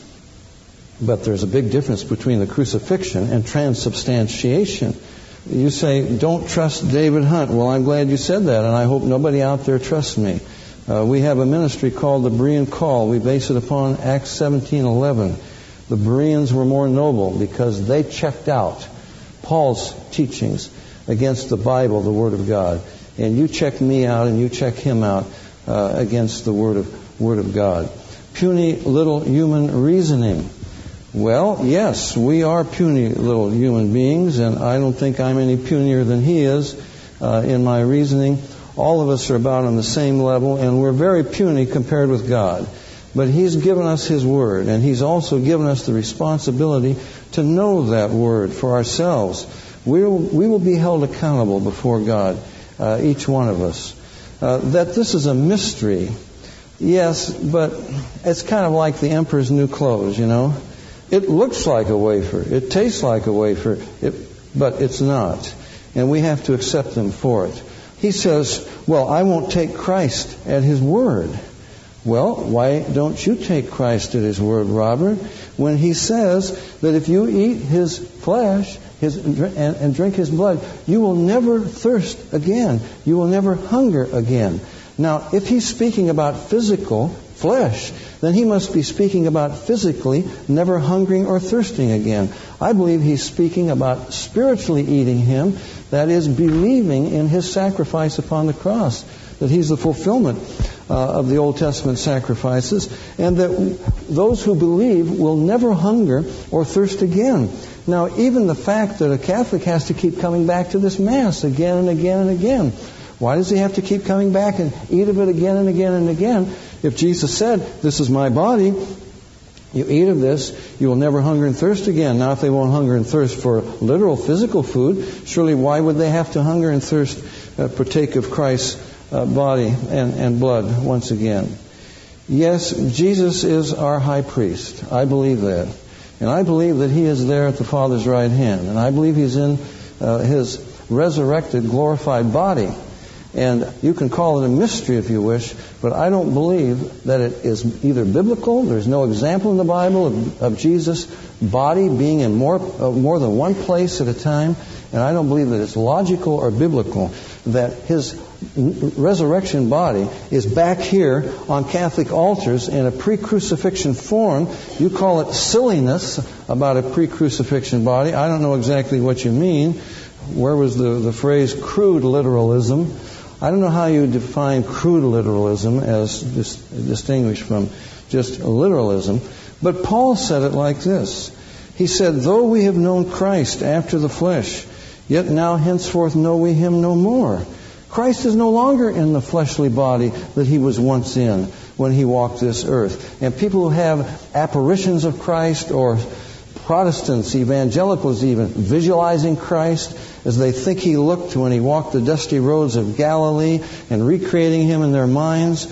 But there's a big difference between the crucifixion and transubstantiation. You say, don't trust David Hunt. Well, I'm glad you said that, and I hope nobody out there trusts me. We have a ministry called the Berean Call. We base it upon Acts 17:11. The Bereans were more noble because they checked out Paul's teachings against the Bible, the Word of God. And you check me out and you check him out against the Word of God. Puny little human reasoning. Well, yes, we are puny little human beings, and I don't think I'm any punier than he is in my reasoning. All of us are about on the same level, and we're very puny compared with God. But He's given us His Word, and He's also given us the responsibility to know that Word for ourselves. We will be held accountable before God, each one of us. That this is a mystery, yes, but it's kind of like the emperor's new clothes, you know. It looks like a wafer. It tastes like a wafer, but it's not. And we have to accept them for it. He says, well, I won't take Christ at His word. Well, why don't you take Christ at His word, Robert? When He says that if you eat His flesh and drink His blood, you will never thirst again. You will never hunger again. Now, if He's speaking about physical flesh, then He must be speaking about physically never hungering or thirsting again. I believe He's speaking about spiritually eating Him, that is, believing in His sacrifice upon the cross, that He's the fulfillment of the Old Testament sacrifices, and that those who believe will never hunger or thirst again. Now, even the fact that a Catholic has to keep coming back to this Mass again and again and again. Why does he have to keep coming back and eat of it again and again and again? If Jesus said, this is my body, you eat of this, you will never hunger and thirst again. Now, if they won't hunger and thirst for literal physical food, surely why would they have to hunger and thirst, partake of Christ's body and blood once again? Yes, Jesus is our high priest. I believe that. And I believe that He is there at the Father's right hand. And I believe He's in His resurrected, glorified body. And you can call it a mystery if you wish, but I don't believe that it is either biblical. There's no example in the Bible of Jesus' body being in more than one place at a time. And I don't believe that it's logical or biblical that His resurrection body is back here on Catholic altars in a pre-crucifixion form. You call it silliness about a pre-crucifixion body. I don't know exactly what you mean. Where was the phrase crude literalism? I don't know how you define crude literalism as distinguished from just literalism. But Paul said it like this. He said, though we have known Christ after the flesh, yet now henceforth know we Him no more. Christ is no longer in the fleshly body that He was once in when He walked this earth. And people who have apparitions of Christ, or Protestants, evangelicals even, visualizing Christ as they think He looked when He walked the dusty roads of Galilee and recreating Him in their minds.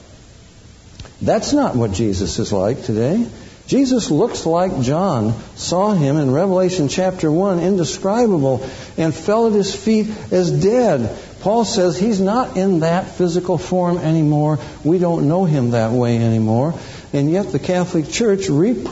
That's not what Jesus is like today. Jesus looks like John saw Him in Revelation chapter 1, indescribable, and fell at His feet as dead. Paul says He's not in that physical form anymore. We don't know Him that way anymore. And yet the Catholic Church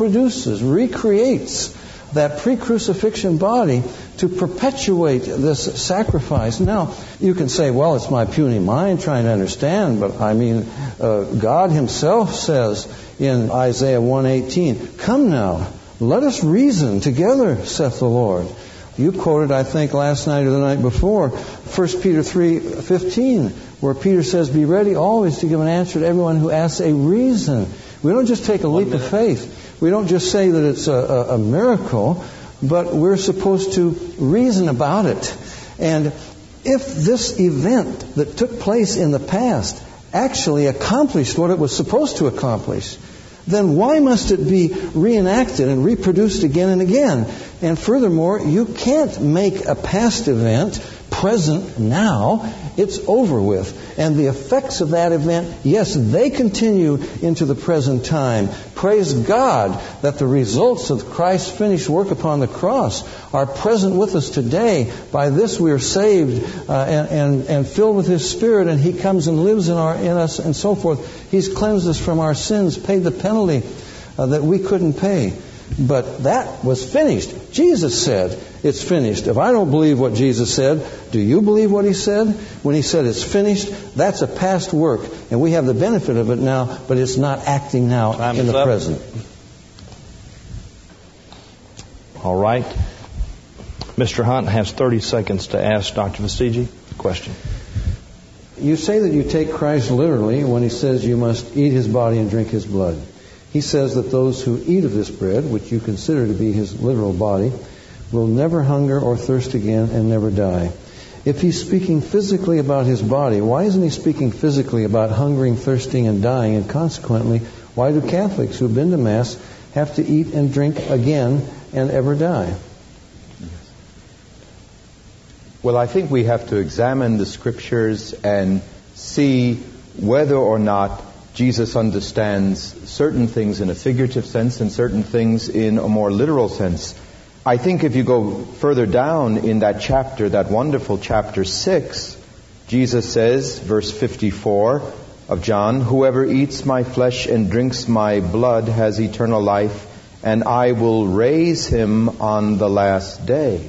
recreates that pre-crucifixion body to perpetuate this sacrifice. Now, you can say, well, it's my puny mind trying to understand, but I mean, God Himself says in Isaiah 1:18, come now, let us reason together, saith the Lord. You quoted, I think, last night or the night before, 1 Peter 3:15, where Peter says, be ready always to give an answer to everyone who asks a reason We don't just take a leap of faith. We don't just say that it's a miracle, but we're supposed to reason about it. And if this event that took place in the past actually accomplished what it was supposed to accomplish, then why must it be reenacted and reproduced again and again? And furthermore, you can't make a past event present now. It's over with. And the effects of that event, yes, they continue into the present time. Praise God that the results of Christ's finished work upon the cross are present with us today. By this we are saved and filled with His Spirit, and He comes and lives in us and so forth. He's cleansed us from our sins, paid the penalty that we couldn't pay. But that was finished. Jesus said, it's finished. If I don't believe what Jesus said, do you believe what He said? When He said it's finished, that's a past work. And we have the benefit of it now, but it's not acting now in the present.
All right. Mr. Hunt has 30 seconds to ask Dr. Vasiji a question.
You say that you take Christ literally when He says you must eat His body and drink His blood. He says that those who eat of this bread, which you consider to be His literal body, will never hunger or thirst again and never die. If He's speaking physically about His body, why isn't He speaking physically about hungering, thirsting, and dying? And consequently, why do Catholics who've been to Mass have to eat and drink again and ever die?
Well, I think we have to examine the Scriptures and see whether or not Jesus understands certain things in a figurative sense and certain things in a more literal sense. I think if you go further down in that chapter, that wonderful chapter 6, Jesus says, verse 54 of John, "Whoever eats my flesh and drinks my blood has eternal life, and I will raise him on the last day."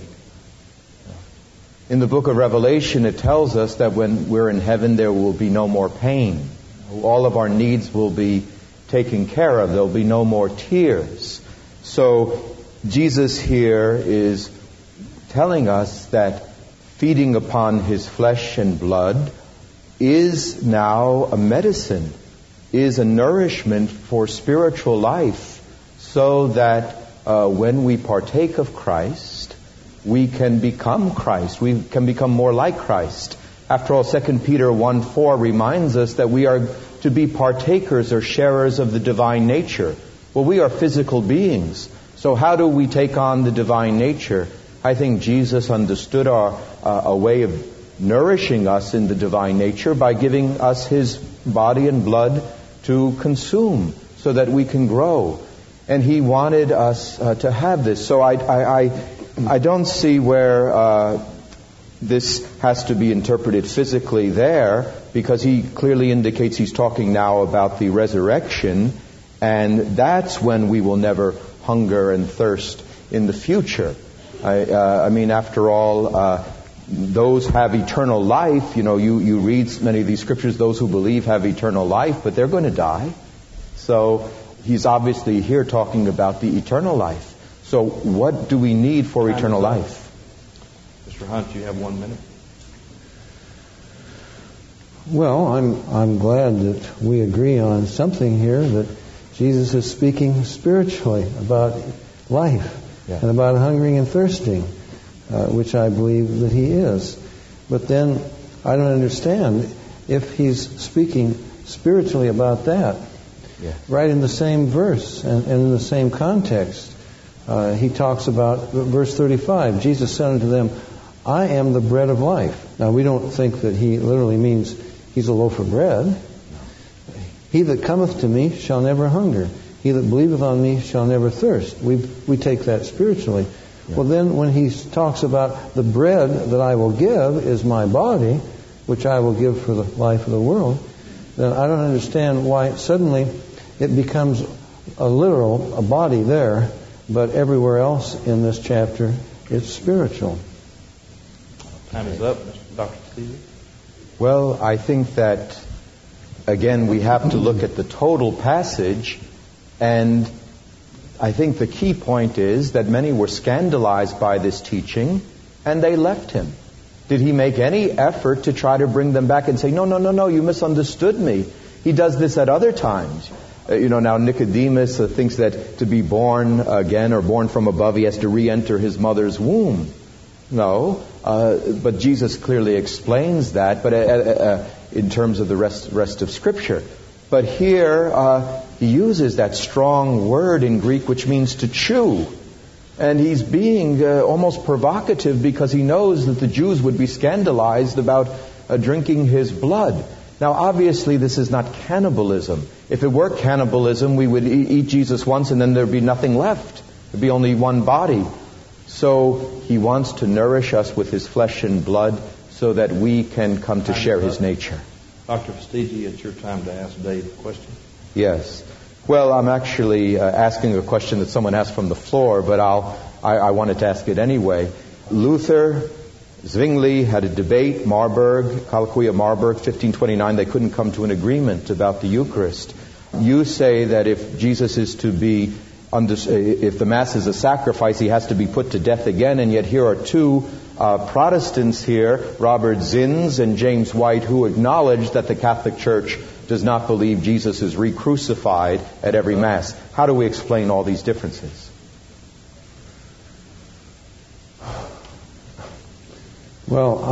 In the book of Revelation, it tells us that when we're in heaven, there will be no more pain. All of our needs will be taken care of. There'll be no more tears. So Jesus here is telling us that feeding upon His flesh and blood is now a medicine, is a nourishment for spiritual life, so that when we partake of Christ, we can become Christ. We can become more like Christ. After all, 2 Peter 1:4 reminds us that we are to be partakers or sharers of the divine nature. Well, we are physical beings. So how do we take on the divine nature? I think Jesus understood a way of nourishing us in the divine nature by giving us His body and blood to consume so that we can grow. And He wanted us to have this. So I don't see where this has to be interpreted physically there, because He clearly indicates He's talking now about the resurrection, and that's when we will never hunger and thirst in the future. I mean, after all, those have eternal life. You know, you read many of these scriptures, those who believe have eternal life, but they're going to die. So He's obviously here talking about the eternal life. So what do we need for eternal life?
Mr. Hunt, you have 1 minute.
Well, I'm glad that we agree on something here, that Jesus is speaking spiritually about life and about hungering and thirsting, which I believe that He is. But then I don't understand if He's speaking spiritually about that, right in the same verse and in the same context. He talks about verse 35. Jesus said unto them, "I am the bread of life." Now, we don't think that He literally means He's a loaf of bread. "He that cometh to me shall never hunger. He that believeth on me shall never thirst." We take that spiritually. Yeah. Well, then when He talks about the bread that I will give is my body, which I will give for the life of the world, then I don't understand why suddenly it becomes a literal, a body there, but everywhere else in this chapter it's spiritual.
Time is up, Dr. Stevie.
Well, I think that, again, we have to look at the total passage, and I think the key point is that many were scandalized by this teaching, and they left Him. Did He make any effort to try to bring them back and say, no, you misunderstood me? He does this at other times. Now Nicodemus thinks that to be born again or born from above, he has to re-enter his mother's womb. No, but Jesus clearly explains that, but in terms of the rest of Scripture. But here he uses that strong word in Greek which means to chew. And he's being almost provocative because he knows that the Jews would be scandalized about drinking his blood. Now, obviously, this is not cannibalism. If it were cannibalism, we would eat Jesus once and then there'd be nothing left. There'd be only one body. So he wants to nourish us with his flesh and blood so that we can come to share his nature.
Dr. Fastiggi, it's your time to ask Dave a question.
Yes. Well, I'm actually asking a question that someone asked from the floor, but I wanted to ask it anyway. Luther, Zwingli had a debate, Marburg, Colloquy of Marburg, 1529. They couldn't come to an agreement about the Eucharist. You say that if Jesus is to be, if the Mass is a sacrifice, he has to be put to death again, and yet here are two Protestants here, Robert Zins and James White, who acknowledge that the Catholic Church does not believe Jesus is re-crucified at every Mass. How do we explain all these differences?
Well,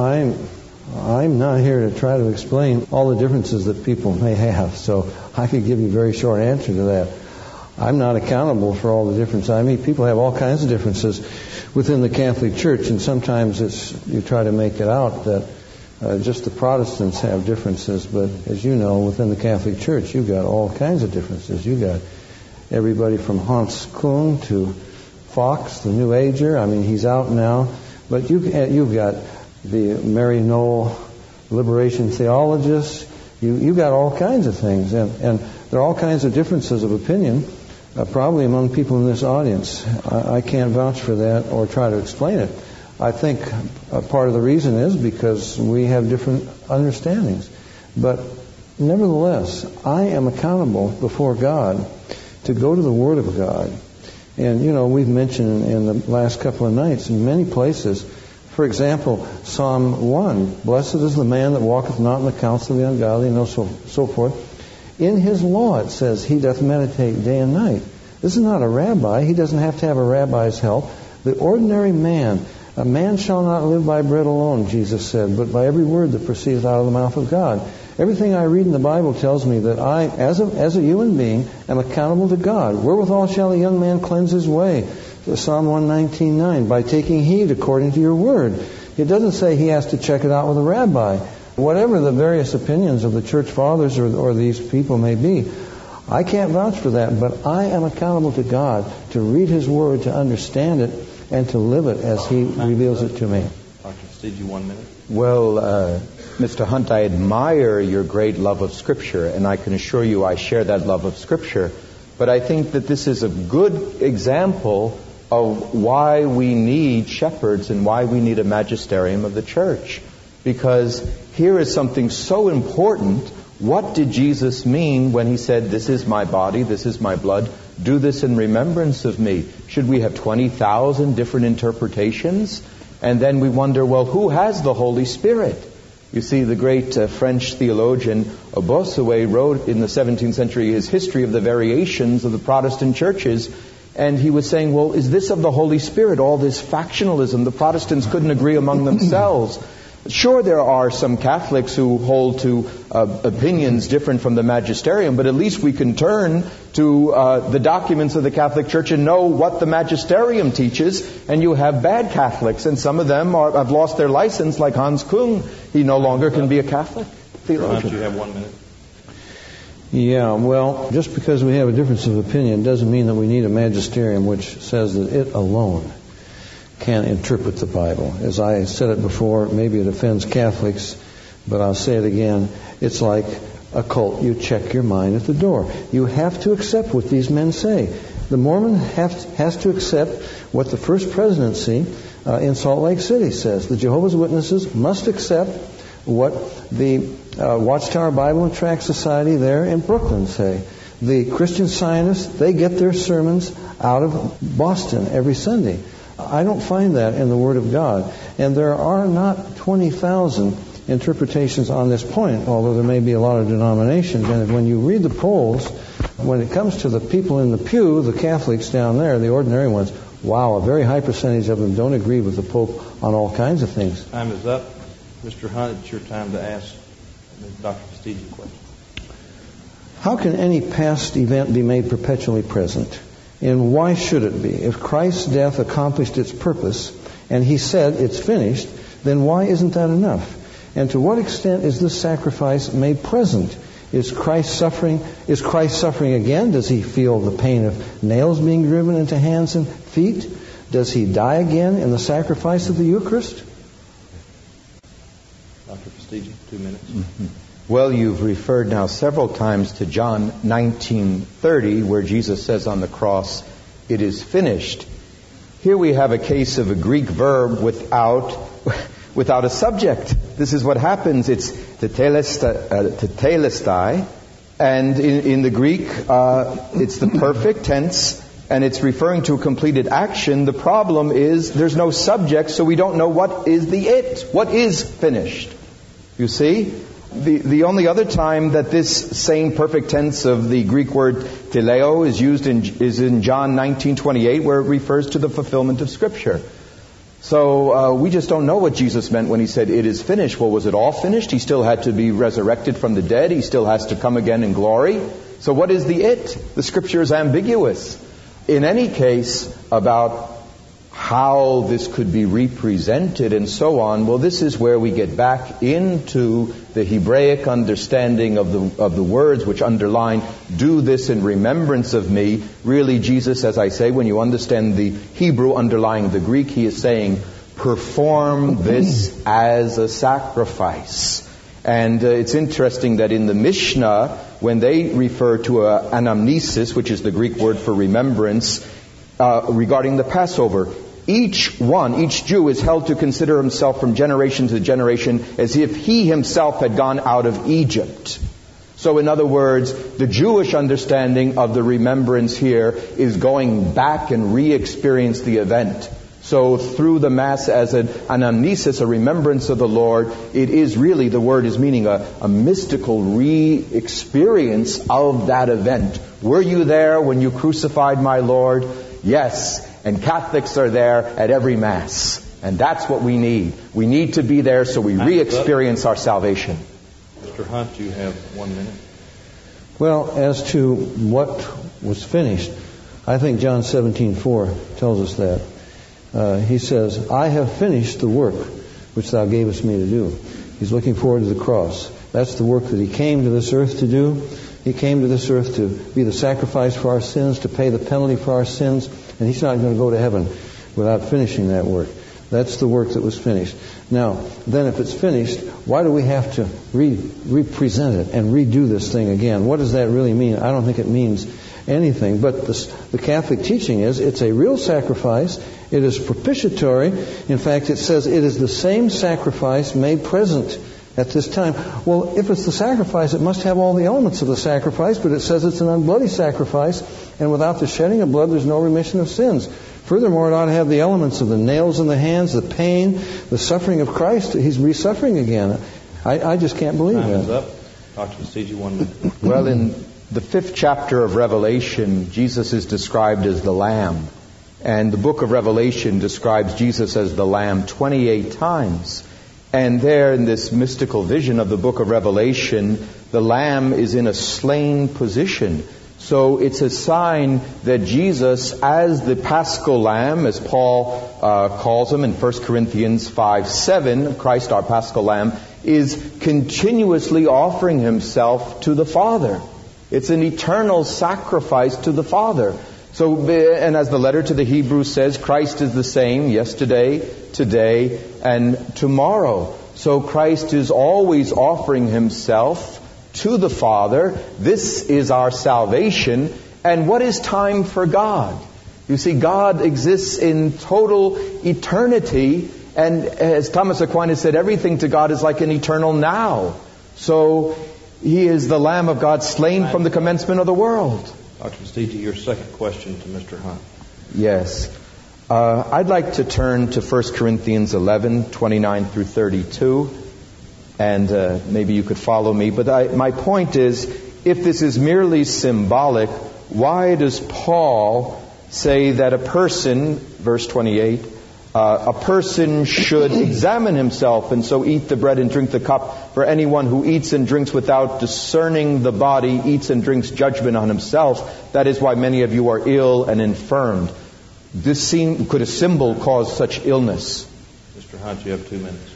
I'm not here to try to explain all the differences that people may have, so I could give you a very short answer to that. I'm not accountable for all the differences. I mean, people have all kinds of differences within the Catholic Church, and sometimes you try to make it out that just the Protestants have differences, but as you know, within the Catholic Church, you've got all kinds of differences. You've got everybody from Hans Kuhn to Fox, the New Ager. I mean, he's out now, but you've got the Mary Noel liberation theologists. You've got all kinds of things, and there are all kinds of differences of opinion, probably among people in this audience. I can't vouch for that or try to explain it. I think part of the reason is because we have different understandings. But nevertheless, I am accountable before God to go to the Word of God. And, we've mentioned in the last couple of nights in many places, for example, Psalm 1, blessed is the man that walketh not in the counsel of the ungodly, and so forth. In his law, it says, he doth meditate day and night. This is not a rabbi. He doesn't have to have a rabbi's help. The ordinary man, a man shall not live by bread alone, Jesus said, but by every word that proceeds out of the mouth of God. Everything I read in the Bible tells me that I, as a human being, am accountable to God. Wherewithal shall a young man cleanse his way? Psalm 119:9, by taking heed according to your word. It doesn't say he has to check it out with a rabbi. Whatever the various opinions of the church fathers or these people may be, I can't vouch for that, but I am accountable to God to read his word, to understand it, and to live it as he reveals it to me.
Dr. Fastiggi, 1 minute.
Well, Mr. Hunt, I admire your great love of Scripture, and I can assure you I share that love of Scripture. But I think that this is a good example of why we need shepherds and why we need a magisterium of the church. Because here is something so important. What did Jesus mean when he said, this is my body, this is my blood, do this in remembrance of me? Should we have 20,000 different interpretations? And then we wonder, well, who has the Holy Spirit? You see, the great French theologian Bossuet wrote in the 17th century his history of the variations of the Protestant churches. And he was saying, well, is this of the Holy Spirit, all this factionalism? The Protestants couldn't agree among themselves. Sure, there are some Catholics who hold to opinions different from the magisterium, but at least we can turn to the documents of the Catholic Church and know what the magisterium teaches. And you have bad Catholics, and some of them have lost their license, like Hans Kuhn. He no longer can be a Catholic theologian.
You have 1 minute.
Yeah, well, just because we have a difference of opinion doesn't mean that we need a magisterium which says that it alone can interpret the Bible. As I said it before, maybe it offends Catholics, but I'll say it again. It's like a cult. You check your mind at the door. You have to accept what these men say. The Mormon has to accept what the First Presidency in Salt Lake City says. The Jehovah's Witnesses must accept what the Watchtower Bible and Tract Society there in Brooklyn say. The Christian Scientists, they get their sermons out of Boston every Sunday. I don't find that in the Word of God. And there are not 20,000 interpretations on this point, although there may be a lot of denominations. And when you read the polls when it comes to the people in the pew, the Catholics down there, the ordinary ones, wow, a very high percentage of them don't agree with the Pope on all kinds of things.
Time is up. Mr. Hunt, it's your time to ask Dr. Fastiggi a question.
How can any past event be made perpetually present? And why should it be? If Christ's death accomplished its purpose, and he said it's finished, then why isn't that enough? And to what extent is this sacrifice made present? Is Christ suffering again? Does he feel the pain of nails being driven into hands and feet? Does he die again in the sacrifice of the Eucharist?
Dr. Fastiggi, 2 minutes.
Mm-hmm. Well, you've referred now several times to John 19:30, where Jesus says on the cross, "It is finished." Here we have a case of a Greek verb without a subject. This is what happens. It's tetelestai, and in the Greek, it's the perfect tense, and it's referring to a completed action. The problem is there's no subject, so we don't know what is the it. What is finished? You see? The only other time that this same perfect tense of the Greek word teleo is used is in John 19:28, where it refers to the fulfillment of Scripture. So we just don't know what Jesus meant when he said, "It is finished." Well, was it all finished? He still had to be resurrected from the dead. He still has to come again in glory. So what is the it? The Scripture is ambiguous. In any case, about how this could be represented and so on, well, this is where we get back into the Hebraic understanding of the words which underline, "Do this in remembrance of me." Really, Jesus, as I say, when you understand the Hebrew underlying the Greek, he is saying, perform this as a sacrifice. And it's interesting that in the Mishnah, when they refer to anamnesis, which is the Greek word for remembrance, regarding the Passover, each Jew is held to consider himself from generation to generation as if he himself had gone out of Egypt. So in other words, the Jewish understanding of the remembrance here is going back and re-experience the event. So through the Mass as an anamnesis, a remembrance of the Lord, it is really, the word is meaning a mystical re-experience of that event. Were you there when you crucified my Lord? Yes. And Catholics are there at every Mass. And that's what we need. We need to be there so we re-experience our salvation.
Mr. Hunt, you have 1 minute.
Well, as to what was finished, I think John 17:4 tells us that. He says, "I have finished the work which thou gavest me to do." He's looking forward to the cross. That's the work that he came to this earth to do. He came to this earth to be the sacrifice for our sins, to pay the penalty for our sins, and he's not going to go to heaven without finishing that work. That's the work that was finished. Now, then if it's finished, why do we have to represent it and redo this thing again? What does that really mean? I don't think it means anything. But the Catholic teaching is it's a real sacrifice. It is propitiatory. In fact, it says it is the same sacrifice made present at this time. Well, if it's the sacrifice, it must have all the elements of the sacrifice, but it says it's an unbloody sacrifice, and without the shedding of blood, there's no remission of sins. Furthermore, it ought to have the elements of the nails in the hands, the pain, the suffering of Christ. He's re-suffering again. I just can't believe that.
Time is up. Dr. Fastiggi, 1 minute.
Well, in the 5th chapter of Revelation, Jesus is described as the Lamb. And the book of Revelation describes Jesus as the Lamb 28 times. And there in this mystical vision of the book of Revelation, the Lamb is in a slain position. So it's a sign that Jesus, as the Paschal Lamb, as Paul calls him in 1 Corinthians 5:7, Christ our Paschal Lamb, is continuously offering himself to the Father. It's an eternal sacrifice to the Father. So, and as the letter to the Hebrews says, Christ is the same yesterday, today, and tomorrow. So Christ is always offering himself to the Father. This is our salvation. And what is time for God? You see, God exists in total eternity. And as Thomas Aquinas said, everything to God is like an eternal now. So he is the Lamb of God slain from the commencement of the world.
Dr. Fastiggi, your second question to Mr. Hunt.
Yes. I'd like to turn to 1 Corinthians 11, 29 through 32. And maybe you could follow me. But my point is, if this is merely symbolic, why does Paul say that a person, verse 28, a person should examine himself and so eat the bread and drink the cup? For anyone who eats and drinks without discerning the body eats and drinks judgment on himself. That is why many of you are ill and infirmed. Could a symbol cause such illness?
Mr. Hunt, you have 2 minutes.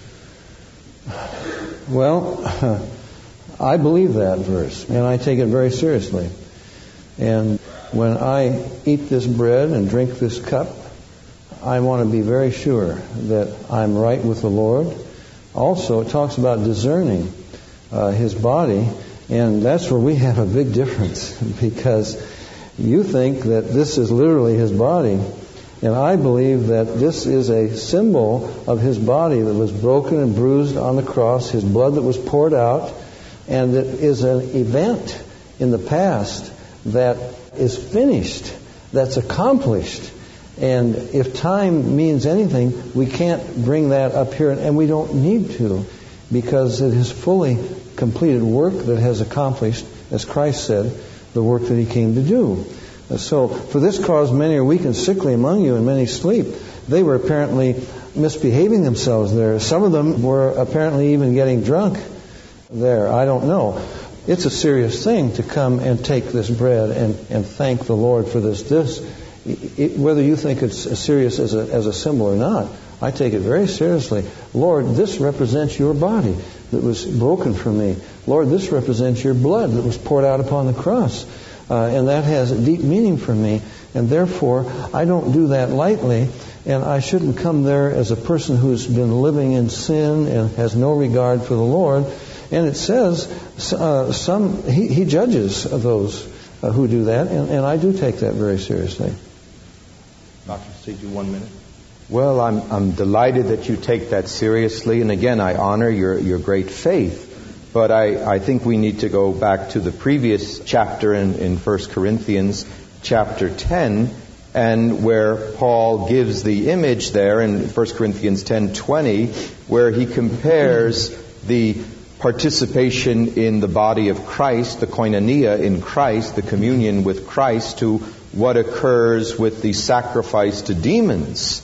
Well, I believe that verse, and I take it very seriously. And when I eat this bread and drink this cup, I want to be very sure that I'm right with the Lord. Also, it talks about discerning His body, and that's where we have a big difference, because you think that this is literally His body, and I believe that this is a symbol of His body that was broken and bruised on the cross, His blood that was poured out, and that is an event in the past that is finished, that's accomplished. And if time means anything, we can't bring that up here, and we don't need to, because it is fully completed work that has accomplished, as Christ said, the work that He came to do. So, for this cause many are weak and sickly among you, and many sleep. They were apparently misbehaving themselves there. Some of them were apparently even getting drunk there. I don't know. It's a serious thing to come and take this bread and thank the Lord for this. Whether you think it's as serious as a symbol or not, I take it very seriously. Lord, this represents your body that was broken for me. Lord, this represents your blood that was poured out upon the cross. And that has a deep meaning for me. And therefore, I don't do that lightly. And I shouldn't come there as a person who's been living in sin and has no regard for the Lord. And it says He judges those who do that. And I do take that very seriously.
Dr. C.G., 1 minute.
Well, I'm delighted that you take that seriously, and again, I honor your great faith. But I think we need to go back to the previous chapter in 1 Corinthians, chapter 10, and where Paul gives the image there in 1 Corinthians 10:20, where he compares the participation in the body of Christ, the koinonia in Christ, the communion with Christ, to what occurs with the sacrifice to demons.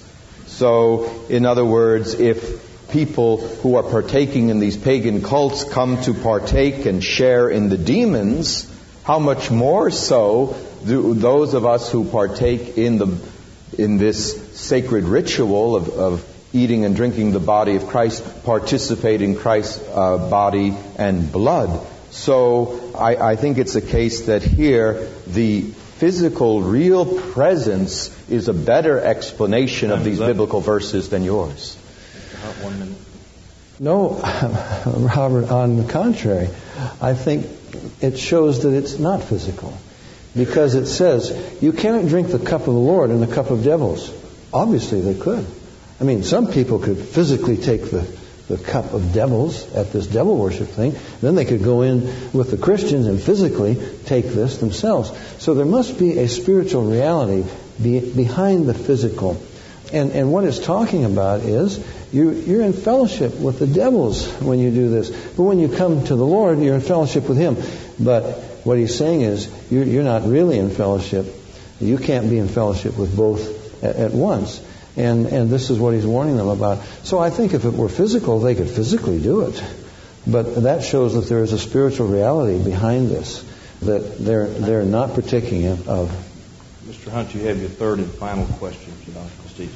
So, in other words, if people who are partaking in these pagan cults come to partake and share in the demons, how much more so do those of us who partake in this sacred ritual of eating and drinking the body of Christ, participate in Christ's body and blood. So I think it's a case that here the physical, real presence is a better explanation of these biblical verses than yours.
1 minute.
No, Robert, on the contrary, I think it shows that it's not physical. Because it says, you cannot drink the cup of the Lord and the cup of devils. Obviously they could. I mean, some people could physically take the cup of devils at this devil worship thing. Then they could go in with the Christians and physically take this themselves. So there must be a spiritual reality behind the physical. And what it's talking about is you're in fellowship with the devils when you do this. But when you come to the Lord, you're in fellowship with Him. But what he's saying is you're not really in fellowship. You can't be in fellowship with both at once. And this is what he's warning them about. So I think if it were physical, they could physically do it. But that shows that there is a spiritual reality behind this that they're not partaking of.
Mr. Hunt, you have your third and final question to Dr. Stevens.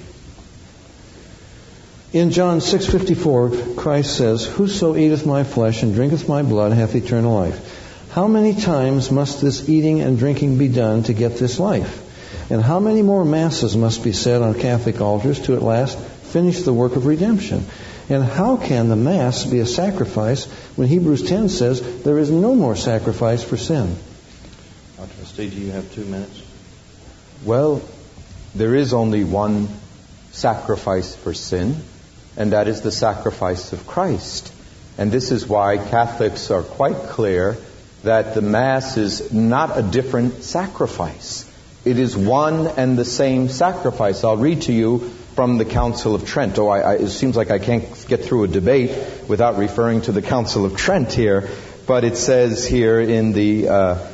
In John 6:54, Christ says, "Whoso eateth my flesh and drinketh my blood hath eternal life." How many times must this eating and drinking be done to get this life? And how many more masses must be said on Catholic altars to at last finish the work of redemption? And how can the Mass be a sacrifice when Hebrews 10 says there is no more sacrifice for sin?
Dr. Stevens, you have 2 minutes.
Well, there is only one sacrifice for sin, and that is the sacrifice of Christ. And this is why Catholics are quite clear that the Mass is not a different sacrifice. It is one and the same sacrifice. I'll read to you from the Council of Trent. It seems like I can't get through a debate without referring to the Council of Trent here. But it says here in the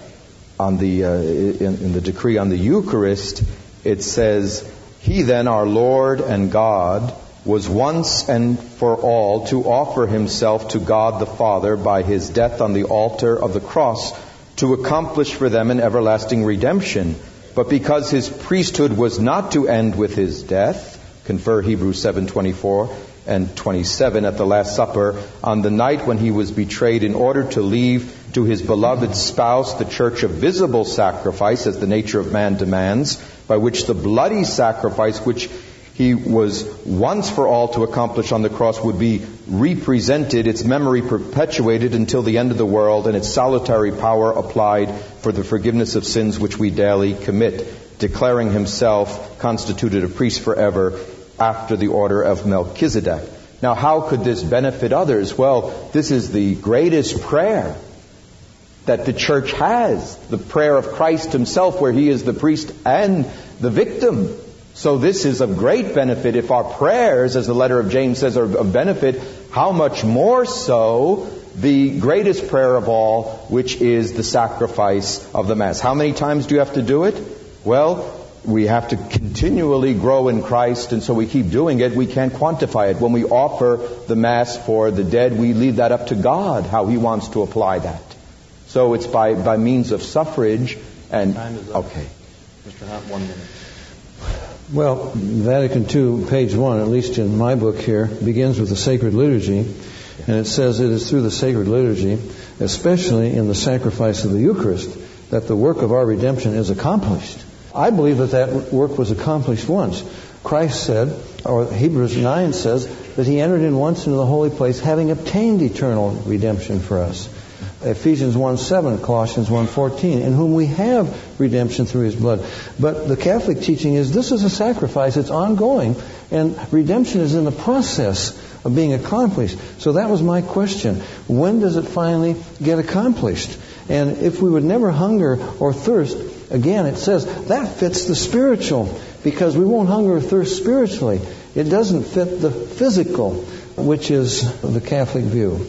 in the decree on the Eucharist, it says, "He then, our Lord and God, was once and for all to offer himself to God the Father by his death on the altar of the cross to accomplish for them an everlasting redemption. But because his priesthood was not to end with his death," confer Hebrews 7:24 and 27, "at the Last Supper, on the night when he was betrayed, in order to leave to his beloved spouse the church of visible sacrifice, as the nature of man demands, by which the bloody sacrifice which he was once for all to accomplish on the cross would be represented, its memory perpetuated until the end of the world, and its salutary power applied for the forgiveness of sins which we daily commit, declaring himself constituted a priest forever after the order of Melchizedek." Now, how could this benefit others? Well, this is the greatest prayer that the church has, the prayer of Christ himself, where he is the priest and the victim. So this is of great benefit. If our prayers, as the letter of James says, are of benefit, how much more so the greatest prayer of all, which is the sacrifice of the Mass. How many times do you have to do it? Well, we have to continually grow in Christ, and so we keep doing it. We can't quantify it. When we offer the Mass for the dead, we leave that up to God, how he wants to apply that. So it's by means of suffrage. And
time is up.
Okay.
Mr. Hunt, 1 minute.
Well, Vatican II, page 1, at least in my book here, begins with the sacred liturgy. And it says it is through the sacred liturgy, especially in the sacrifice of the Eucharist, that the work of our redemption is accomplished. I believe that work was accomplished once. Christ said, or Hebrews 9 says, that he entered in once into the holy place, having obtained eternal redemption for us. Ephesians 1:7, Colossians 1:14, in whom we have redemption through his blood. But the Catholic teaching is this is a sacrifice, it's ongoing, and redemption is in the process of being accomplished. So that was my question. When does it finally get accomplished? And if we would never hunger or thirst, again, it says that fits the spiritual, because we won't hunger or thirst spiritually. It doesn't fit the physical, which is the Catholic view.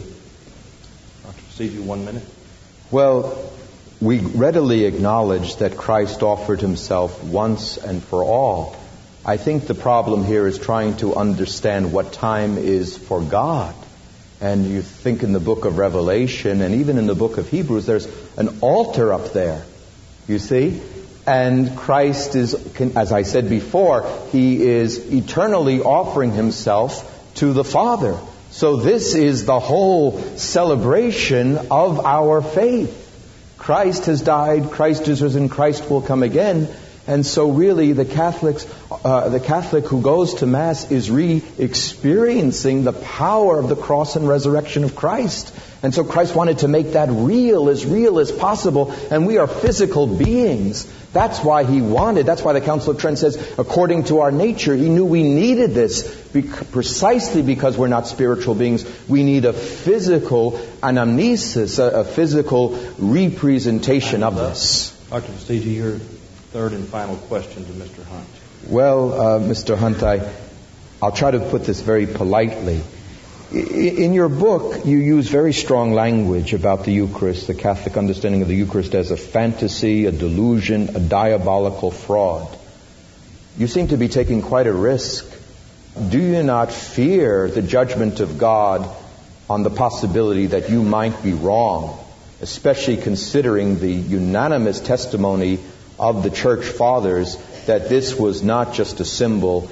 Steve, you 1 minute.
Well, we readily acknowledge that Christ offered himself once and for all. I think the problem here is trying to understand what time is for God. And you think in the book of Revelation and even in the book of Hebrews, there's an altar up there, you see? And Christ is, as I said before, he is eternally offering himself to the Father. So this is the whole celebration of our faith. Christ has died, Christ is risen, Christ will come again. And so really the Catholic who goes to Mass is re-experiencing the power of the cross and resurrection of Christ. And so Christ wanted to make that real as possible. And we are physical beings. That's why he wanted, that's why the Council of Trent says, according to our nature, he knew we needed this. Precisely because we're not spiritual beings, we need a physical anamnesis, a physical representation of this.
Dr. Vestigi, your third and final question to Mr. Hunt.
Well, Mr. Hunt, I'll try to put this very politely. In your book, you use very strong language about the Eucharist, the Catholic understanding of the Eucharist as a fantasy, a delusion, a diabolical fraud. You seem to be taking quite a risk. Do you not fear the judgment of God on the possibility that you might be wrong, especially considering the unanimous testimony of the Church Fathers that this was not just a symbol?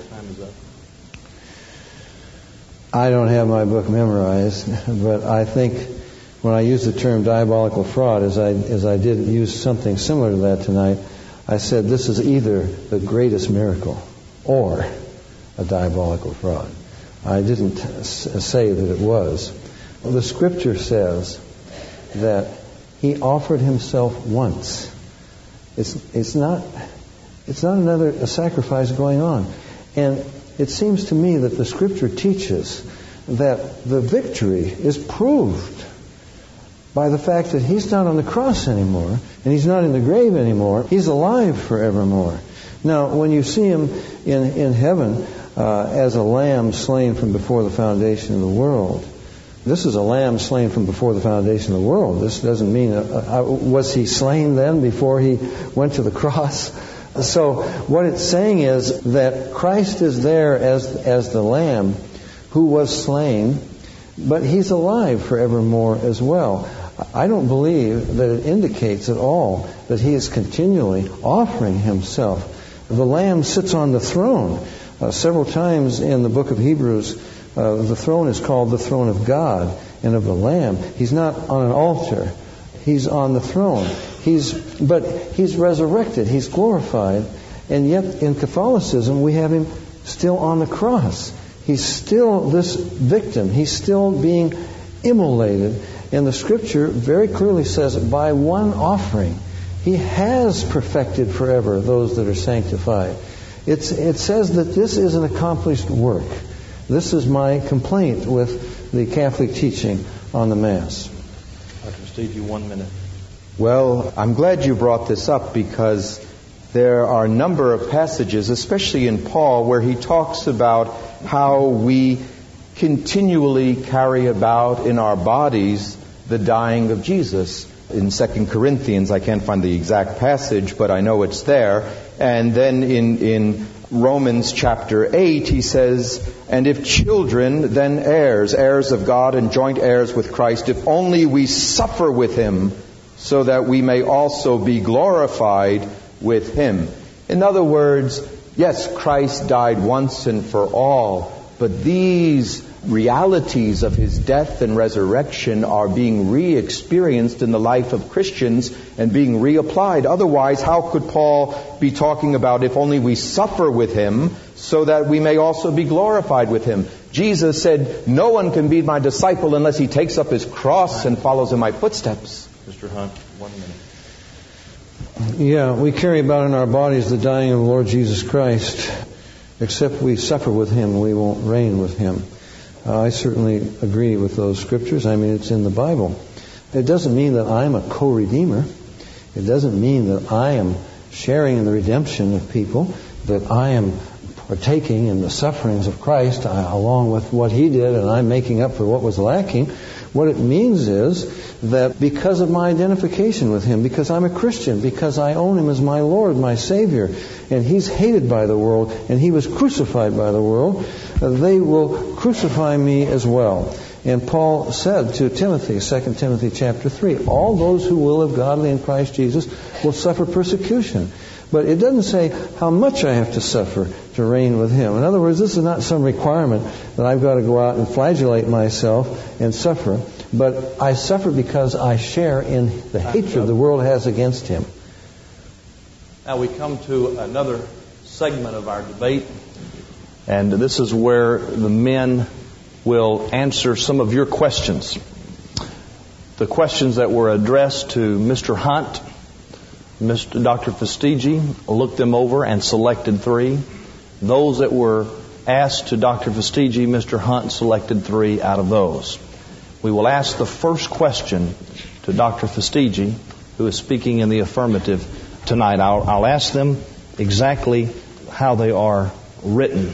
I don't have my book memorized, but I think when I use the term diabolical fraud, as I did use something similar to that tonight, I said this is either the greatest miracle or a diabolical fraud. I didn't say that it was. The Scripture says that he offered himself once. It's not another sacrifice going on. And it seems to me that the Scripture teaches that the victory is proved by the fact that he's not on the cross anymore, and he's not in the grave anymore. He's alive forevermore. Now, when you see him in heaven as a lamb slain from before the foundation of the world, This is a lamb slain from before the foundation of the world. This doesn't mean, was he slain then before he went to the cross? So what it's saying is that Christ is there as the lamb who was slain, but he's alive forevermore as well. I don't believe that it indicates at all that he is continually offering himself. The lamb sits on the throne. Several times in the book of Hebrews, the throne is called the throne of God and of the Lamb. He's not on an altar. He's on the throne. But he's resurrected. He's glorified. And yet in Catholicism, we have him still on the cross. He's still this victim. He's still being immolated. And the Scripture very clearly says that by one offering, he has perfected forever those that are sanctified. It says that this is an accomplished work. This is my complaint with the Catholic teaching on the Mass.
Dr. Steve, 1 minute.
Well, I'm glad you brought this up because there are a number of passages, especially in Paul, where he talks about how we continually carry about in our bodies the dying of Jesus. In 2 Corinthians, I can't find the exact passage, but I know it's there. And then in Romans chapter 8, he says, "And if children, then heirs, heirs of God and joint heirs with Christ, if only we suffer with him, so that we may also be glorified with him." In other words, yes, Christ died once and for all, but these realities of his death and resurrection are being re-experienced in the life of Christians and being reapplied. Otherwise, how could Paul be talking about if only we suffer with him so that we may also be glorified with him? Jesus said, "No one can be my disciple unless he takes up his cross and follows in my footsteps."
Mr. Hunt, 1 minute.
Yeah, we carry about in our bodies the dying of the Lord Jesus Christ. Except we suffer with him, we won't reign with him. I certainly agree with those scriptures. I mean, it's in the Bible. It doesn't mean that I'm a co-redeemer. It doesn't mean that I am sharing in the redemption of people, that I am partaking in the sufferings of Christ along with what he did, and I'm making up for what was lacking. What it means is that because of my identification with him, because I'm a Christian, because I own him as my Lord, my Savior, and he's hated by the world, and he was crucified by the world, they will crucify me as well. And Paul said to Timothy, 2 Timothy chapter 3, all those who will live godly in Christ Jesus will suffer persecution. But it doesn't say how much I have to suffer to reign with him. In other words, this is not some requirement that I've got to go out and flagellate myself and suffer. But I suffer because I share in the hatred the world has against him.
Now we come to another segment of our debate. And this is where the men will answer some of your questions. The questions that were addressed to Mr. Hunt, Dr. Fastiggi looked them over and selected 3. Those that were asked to Dr. Fastiggi, Mr. Hunt selected 3 out of those. We will ask the first question to Dr. Fastiggi, who is speaking in the affirmative tonight. I'll ask them exactly how they are written.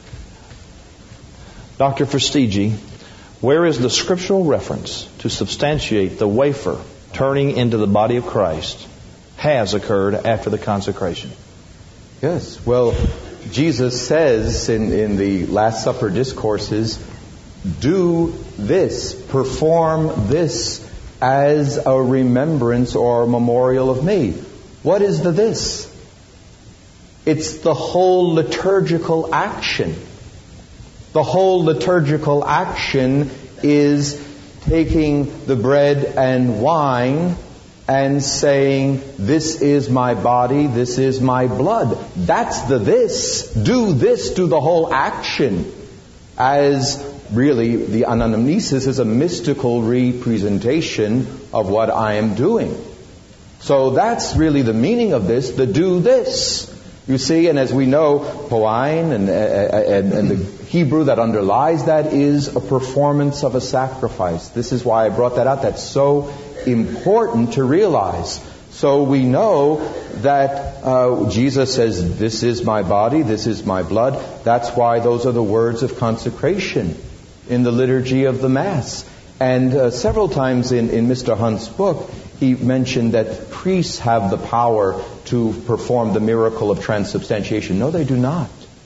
Dr. Fastiggi, where is the scriptural reference to substantiate the wafer turning into the body of Christ has occurred after the consecration?
Yes, well, Jesus says in the Last Supper discourses, do this, perform this as a remembrance or a memorial of me. What is the this? It's the whole liturgical action. The whole liturgical action is taking the bread and wine and saying, this is my body, this is my blood. That's the this. Do the whole action. As really, the anamnesis is a mystical representation of what I am doing. So that's really the meaning of this, the do this. You see, and as we know, poein and the Hebrew that underlies that is a performance of a sacrifice. This is why I brought that out. That's so important to realize. So we know that Jesus says, this is my body, this is my blood. That's why those are the words of consecration in the liturgy of the Mass. And several times in Mr. Hunt's book, he mentioned that priests have the power to perform the miracle of transubstantiation. No, they do not.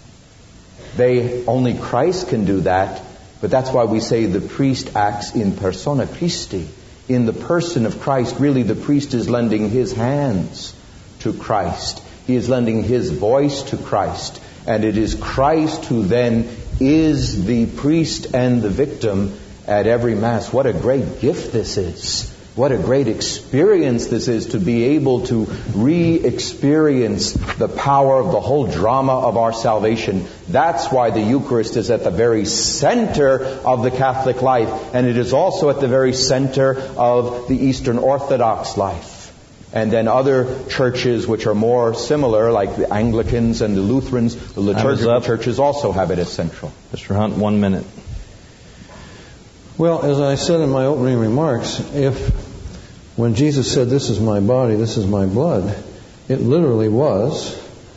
Only Christ can do that, but that's why we say the priest acts in persona Christi. In the person of Christ, really the priest is lending his hands to Christ. He is lending his voice to Christ. And it is Christ who then is the priest and the victim at every Mass. What a great gift this is. What a great experience this is to be able to re-experience the power of the whole drama of our salvation. That's why the Eucharist is at the very center of the Catholic life, and it is also at the very center of the Eastern Orthodox life. And then other churches which are more similar, like the Anglicans and the Lutherans, the liturgical churches also have it as central.
Mr. Hunt, 1 minute.
Well, as I said in my opening remarks, when Jesus said, "This is my body, this is my blood," it literally was.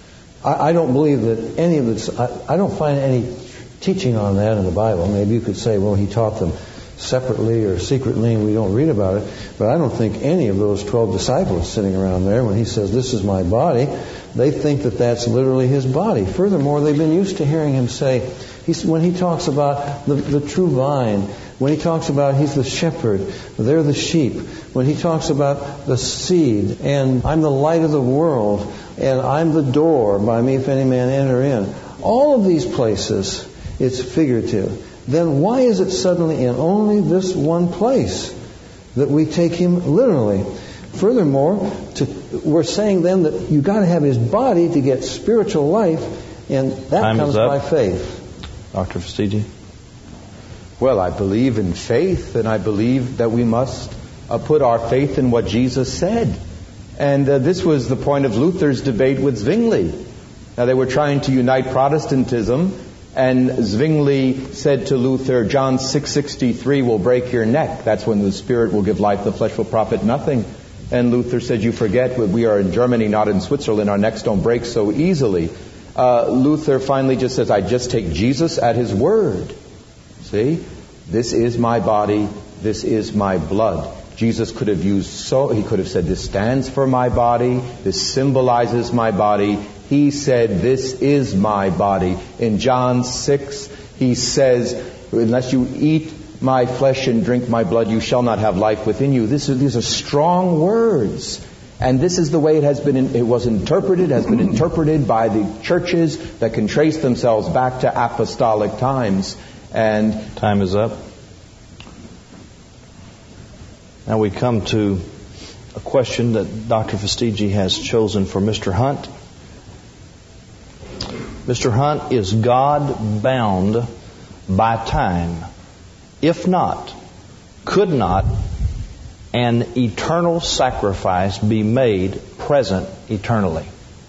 I don't believe that any of this, I don't find any teaching on that in the Bible. Maybe you could say, well, he taught them separately or secretly and we don't read about it. But I don't think any of those 12 disciples sitting around there, when he says, "This is my body," they think that that's literally his body. Furthermore, they've been used to hearing him say, when he talks about the true vine, when he talks about he's the shepherd, they're the sheep, when he talks about the seed, and I'm the light of the world, and I'm the door, by me if any man enter in. All of these places, it's figurative. Then why is it suddenly in only this one place that we take him literally? Furthermore, we're saying then that you've got to have his body to get spiritual life, and that comes by faith.
Dr. Fastiggi?
Well, I believe in faith, and I believe that we must put our faith in what Jesus said. And this was the point of Luther's debate with Zwingli. Now, they were trying to unite Protestantism, and Zwingli said to Luther, John 6:63 will break your neck. That's when the Spirit will give life, the flesh will profit nothing. And Luther said, you forget, we are in Germany, not in Switzerland. Our necks don't break so easily. Luther finally just says, I just take Jesus at his word. See? This is my body. This is my blood. Jesus could have he could have said, this stands for my body. This symbolizes my body. He said, this is my body. In John 6, he says, unless you eat my flesh and drink my blood, you shall not have life within you. These are strong words. And this is the way it was interpreted, has been interpreted by the churches that can trace themselves back to apostolic times. And
time is up. Now we come to a question that Dr. Fastiggi has chosen for Mr. Hunt. Mr. Hunt, is God bound by time? If not, could not an eternal sacrifice be made present eternally?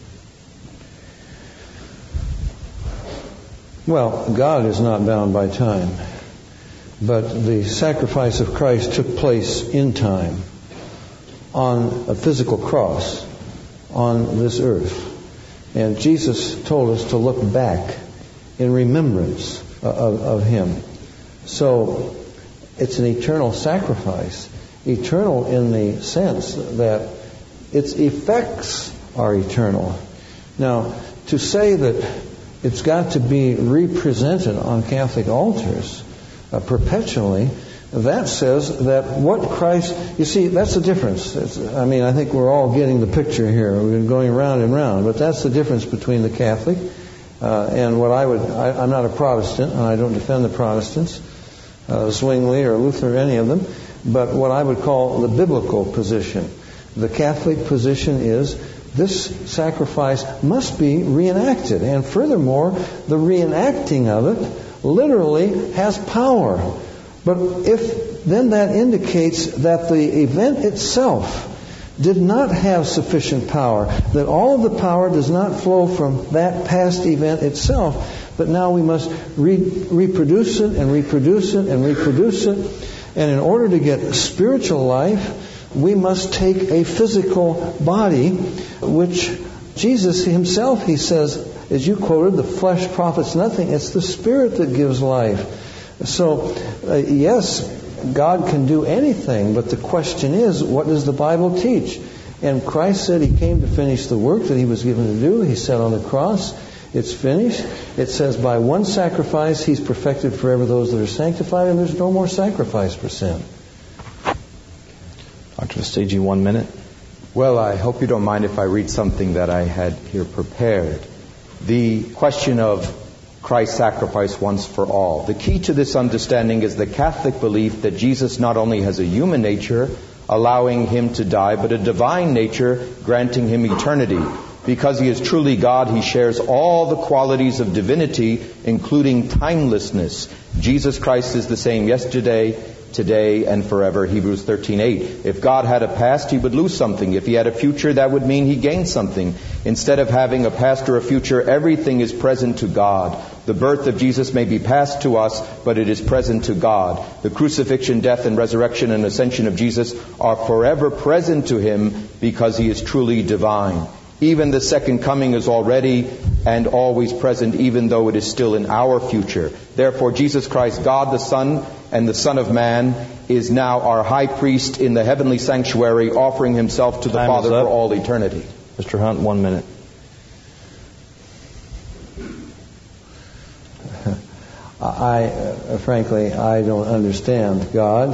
Well, God is not bound by time, but the sacrifice of Christ took place in time on a physical cross on this earth. And Jesus told us to look back in remembrance of Him. So it's an eternal sacrifice. Eternal in the sense that its effects are eternal. Now, to say that it's got to be represented on Catholic altars perpetually, that says that what Christ... You see, that's the difference. I think we're all getting the picture here. We've been going round and round. But that's the difference between the Catholic and what I'm not a Protestant, and I don't defend the Protestants, Zwingli or Luther or any of them, but what I would call the biblical position. The Catholic position is this sacrifice must be reenacted. And furthermore, the reenacting of it literally has power. But if then that indicates that the event itself did not have sufficient power, that all of the power does not flow from that past event itself, but now we must reproduce it and reproduce it and reproduce it. And in order to get spiritual life, we must take a physical body, which Jesus Himself, He says, as you quoted, the flesh profits nothing. It's the Spirit that gives life. So, yes, God can do anything, but the question is, what does the Bible teach? And Christ said He came to finish the work that He was given to do. He said on the cross, it's finished. It says by one sacrifice He's perfected forever those that are sanctified, and there's no more sacrifice for sin.
Dr. Fastiggi, 1 minute.
Well, I hope you don't mind if I read something that I had here prepared. The question of Christ's sacrifice once for all. The key to this understanding is the Catholic belief that Jesus not only has a human nature, allowing Him to die, but a divine nature, granting Him eternity. Because He is truly God, He shares all the qualities of divinity, including timelessness. Jesus Christ is the same yesterday, today, and forever. Hebrews 13:8. If God had a past, He would lose something. If He had a future, that would mean He gained something. Instead of having a past or a future, everything is present to God. The birth of Jesus may be past to us, but it is present to God. The crucifixion, death, and resurrection and ascension of Jesus are forever present to Him because He is truly divine. Even the second coming is already and always present, even though it is still in our future. Therefore, Jesus Christ, God the Son and the Son of Man, is now our high priest in the heavenly sanctuary, offering Himself to the Father for all eternity.
Mr. Hunt, 1 minute.
Frankly, I don't understand God.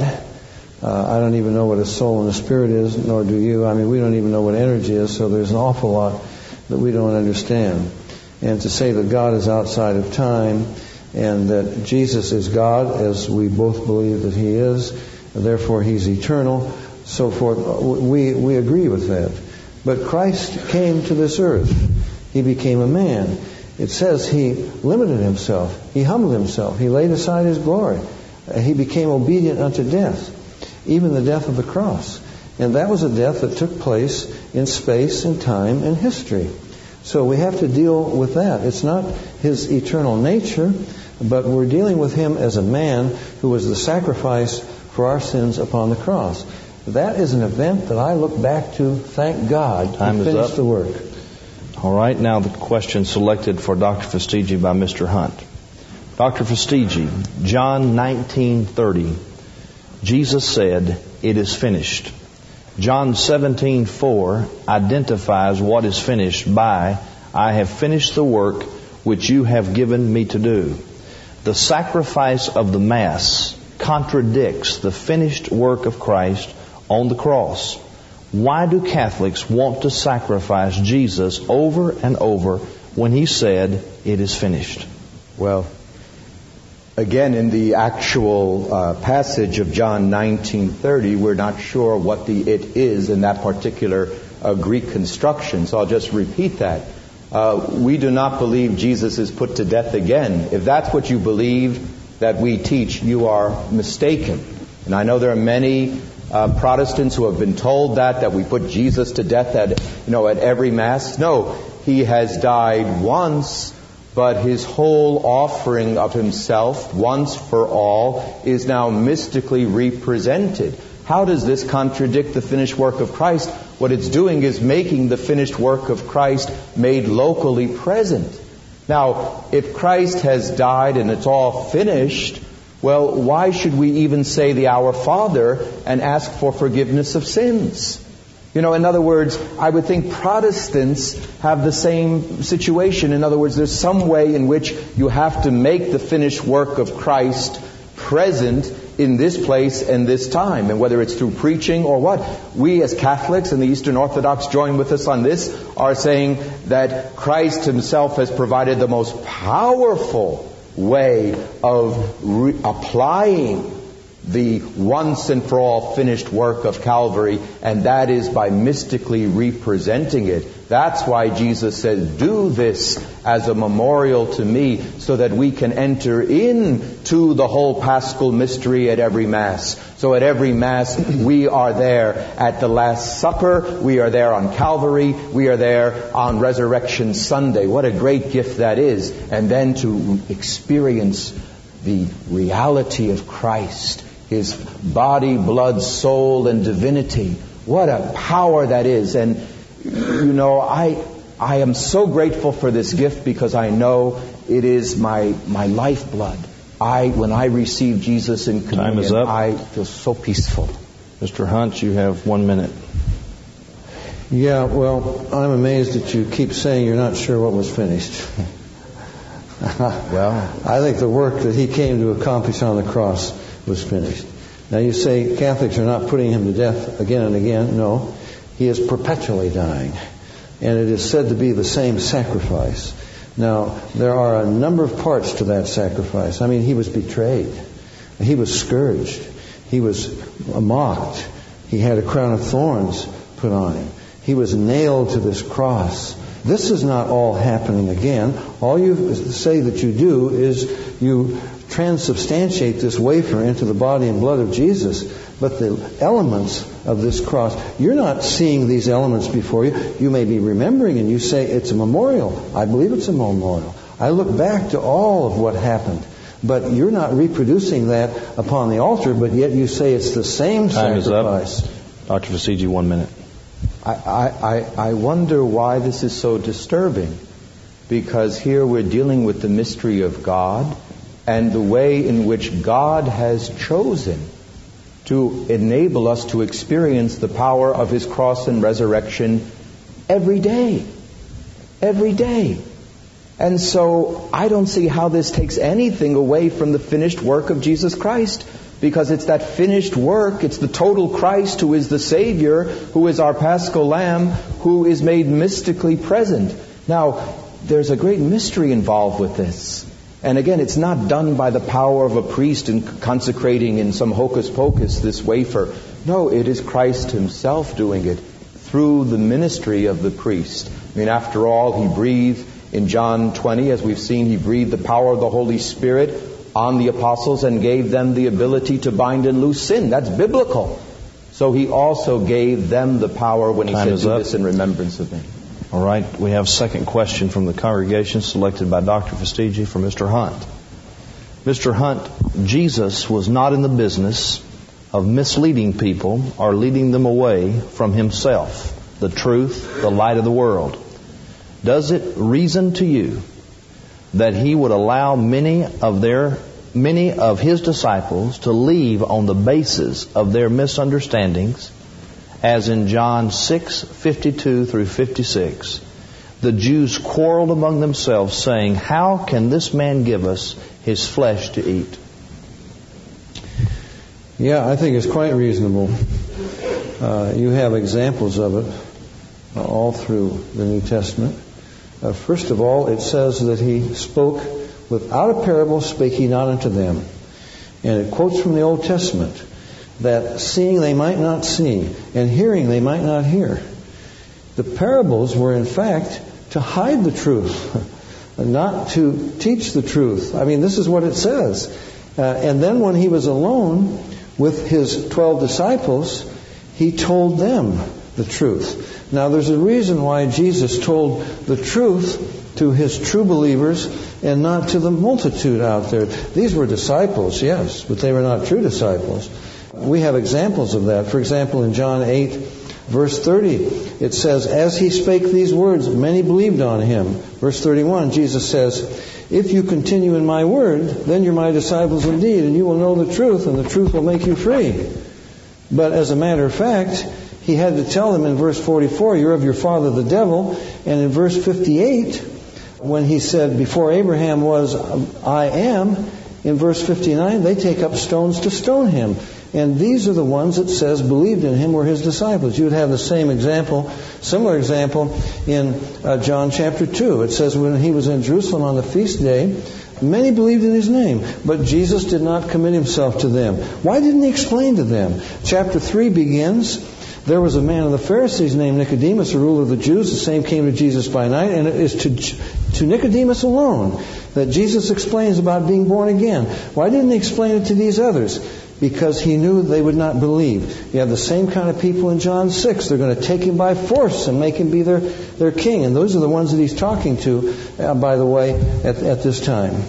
I don't even know what a soul and a spirit is, nor do you. I mean, we don't even know what energy is, so there's an awful lot that we don't understand. And to say that God is outside of time and that Jesus is God, as we both believe that He is, therefore He's eternal, so forth, we agree with that. But Christ came to this earth. He became a man. It says He limited Himself. He humbled Himself. He laid aside His glory. He became obedient unto death, even the death of the cross. And that was a death that took place in space and time and history. So we have to deal with that. It's not His eternal nature, but we're dealing with Him as a man who was the sacrifice for our sins upon the cross. That is an event that I look back to, thank God, to finish the work.
All right, now the question selected for Dr. Fastiggi by Mr. Hunt. Dr. Fastiggi, John 19:30, Jesus said, "It is finished." John 17:4 identifies what is finished by, "I have finished the work which you have given me to do." The sacrifice of the Mass contradicts the finished work of Christ on the cross. Why do Catholics want to sacrifice Jesus over and over when He said, "It is finished"?
Well, again, in the actual passage of John 19:30, we're not sure what the "it" is in that particular Greek construction. So I'll just repeat that. We do not believe Jesus is put to death again. If that's what you believe that we teach, you are mistaken. And I know there are many Protestants who have been told that we put Jesus to death at every Mass. No, He has died once, but His whole offering of Himself, once for all, is now mystically represented. How does this contradict the finished work of Christ? What it's doing is making the finished work of Christ made locally present. Now, if Christ has died and it's all finished, well, why should we even say the Our Father and ask for forgiveness of sins? In other words, I would think Protestants have the same situation. In other words, there's some way in which you have to make the finished work of Christ present in this place and this time. And whether it's through preaching or what, we as Catholics and the Eastern Orthodox join with us on this, are saying that Christ Himself has provided the most powerful way of applying the once and for all finished work of Calvary, and that is by mystically representing it. That's why Jesus says, "Do this as a memorial to me," so that we can enter into the whole Paschal mystery at every Mass. So at every Mass, we are there at the Last Supper, we are there on Calvary, we are there on Resurrection Sunday. What a great gift that is. And then to experience the reality of Christ, His body, blood, soul, and divinity. What a power that is. And I am so grateful for this gift, because I know it is my lifeblood. when I receive Jesus in communion,
Time is up.
I feel so peaceful.
Mr. Hunt, you have 1 minute.
Yeah, well, I'm amazed that you keep saying you're not sure what was finished.
Well,
I think the work that he came to accomplish on the cross was finished. Now you say Catholics are not putting him to death again and again. No, he is perpetually dying. And it is said to be the same sacrifice. Now, there are a number of parts to that sacrifice. I mean, he was betrayed. He was scourged. He was mocked. He had a crown of thorns put on him. He was nailed to this cross. This is not all happening again. All you say that you do is you transubstantiate this wafer into the body and blood of Jesus. But the elements of this cross, you're not seeing these elements before you. You may be remembering and you say it's a memorial. I believe it's a memorial. I look back to all of what happened. But you're not reproducing that upon the altar, but yet you say it's the same sacrifice.
Time is up. Dr. Fasigi, 1 minute.
I wonder why this is so disturbing. Because here we're dealing with the mystery of God and the way in which God has chosen to enable us to experience the power of His cross and resurrection every day. Every day. And so I don't see how this takes anything away from the finished work of Jesus Christ. Because it's that finished work, it's the total Christ who is the Savior, who is our Paschal Lamb, who is made mystically present. Now, there's a great mystery involved with this. And again, it's not done by the power of a priest in consecrating in some hocus pocus this wafer. No, it is Christ Himself doing it through the ministry of the priest. I mean, after all, He breathed in John 20, as we've seen, He breathed the power of the Holy Spirit on the apostles and gave them the ability to bind and loose sin. That's biblical. So He also gave them the power when He said, "Do this in remembrance of me."
All right, we have a second question from the congregation selected by Dr. Fasigi for Mr. Hunt. Mr. Hunt, Jesus was not in the business of misleading people or leading them away from Himself, the truth, the light of the world. Does it reason to you that He would allow many of His disciples to leave on the basis of their misunderstandings, as in John 6:52 through 56, the Jews quarreled among themselves, saying, "How can this man give us His flesh to eat?"
Yeah, I think it's quite reasonable. You have examples of it all through the New Testament. First of all, it says that He spoke, "Without a parable spake He not unto them." And it quotes from the Old Testament, that seeing they might not see, and hearing they might not hear. The parables were in fact to hide the truth, not to teach the truth. I mean, this is what it says. And then when He was alone with His 12 disciples, He told them the truth. Now, there's a reason why Jesus told the truth to His true believers and not to the multitude out there. These were disciples, yes, but they were not true disciples. We have examples of that. For example, in John 8, verse 30, it says, "As He spake these words, many believed on Him." Verse 31, Jesus says, "If you continue in my word, then you're my disciples indeed, and you will know the truth, and the truth will make you free." But as a matter of fact, He had to tell them in verse 44, "You're of your father the devil." And in verse 58, when He said, "Before Abraham was, I am," in verse 59, they take up stones to stone Him. And these are the ones that says believed in Him were His disciples. You would have the same example, similar example in John chapter 2. It says when He was in Jerusalem on the feast day, many believed in His name, but Jesus did not commit Himself to them. Why didn't He explain to them? Chapter 3 begins, "There was a man of the Pharisees named Nicodemus, a ruler of the Jews. The same came to Jesus by night." And it is to Nicodemus alone that Jesus explains about being born again. Why didn't He explain it to these others? Because He knew they would not believe. You have the same kind of people in John 6. They're going to take Him by force and make Him be their king. And those are the ones that He's talking to, by the way, at this time.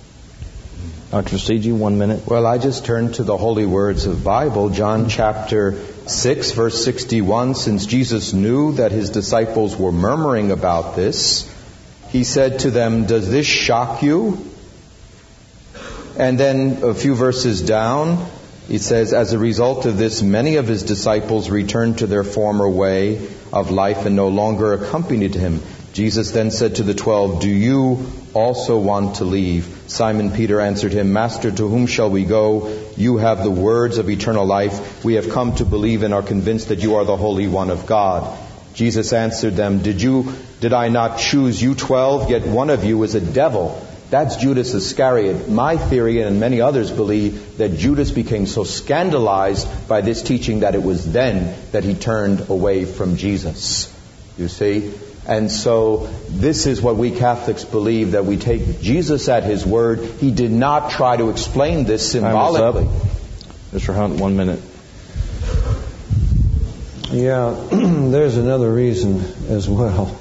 Dr. Fasigi, 1 minute.
Well, I just turned to the holy words of the Bible, John chapter 6, verse 61. Since Jesus knew that His disciples were murmuring about this, He said to them, "Does this shock you? And then a few verses down, it says, as a result of this, many of his disciples returned to their former way of life and no longer accompanied him. Jesus then said to the 12, do you also want to leave? Simon Peter answered him, Master, to whom shall we go? You have the words of eternal life. We have come to believe and are convinced that you are the Holy One of God. Jesus answered them, Did I not choose you 12? Yet one of you is a devil. That's Judas Iscariot. My theory, and many others believe, that Judas became so scandalized by this teaching that it was then that he turned away from Jesus. You see? And so this is what we Catholics believe, that we take Jesus at His word. He did not try to explain this symbolically.
Mr. Hunt, 1 minute.
Yeah, there's another reason as well.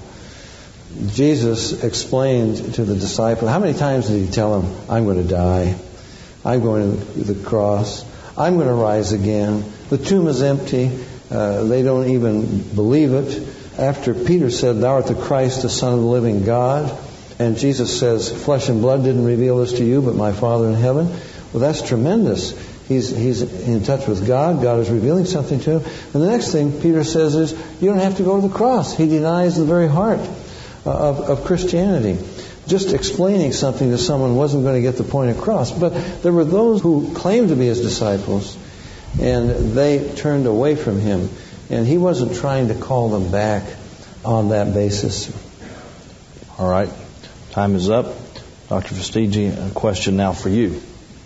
Jesus explained to the disciples, how many times did He tell them, I'm going to die, I'm going to the cross, I'm going to rise again, the tomb is empty, they don't even believe it. After Peter said, Thou art the Christ, the Son of the living God, and Jesus says, flesh and blood didn't reveal this to you, but my Father in heaven. Well, that's tremendous. He's in touch with God. God is revealing something to him. And the next thing Peter says is, you don't have to go to the cross. He denies the very heart of Christianity. Just explaining something to someone wasn't going to get the point across. But there were those who claimed to be His disciples, and they turned away from Him. And He wasn't trying to call them back on that basis.
All right. Time is up. Dr. Vestigi, a question now for you.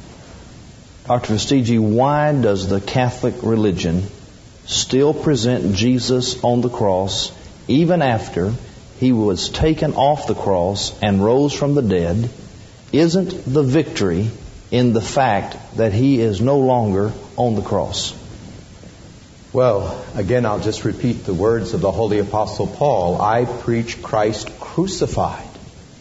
Dr. Vestigi, why does the Catholic religion still present Jesus on the cross even after He was taken off the cross and rose from the dead? Isn't the victory in the fact that He is no longer on the cross?
Well, again, I'll just repeat the words of the Holy Apostle Paul. I preach Christ crucified.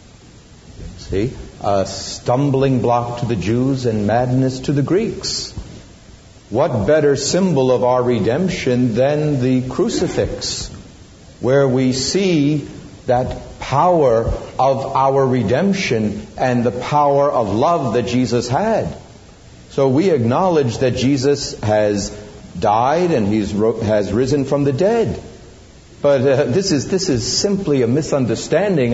See? A stumbling block to the Jews and madness to the Greeks. What better symbol of our redemption than the crucifix, where we see that power of our redemption and the power of love that Jesus had. So we acknowledge that Jesus has died and has risen from the dead. But this is simply a misunderstanding.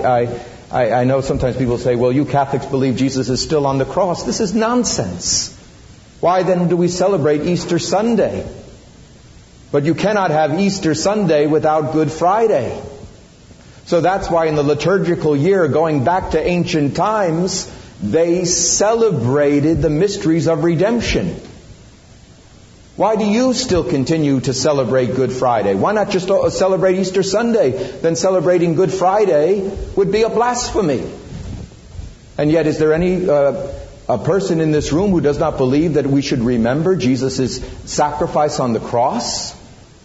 I know sometimes people say, well, you Catholics believe Jesus is still on the cross. This is nonsense. Why then do we celebrate Easter Sunday? But you cannot have Easter Sunday without Good Friday. So that's why in the liturgical year, going back to ancient times, they celebrated the mysteries of redemption. Why do you still continue to celebrate Good Friday? Why not just celebrate Easter Sunday? Then celebrating Good Friday would be a blasphemy. And yet, is there any a person in this room who does not believe that we should remember Jesus' sacrifice on the cross?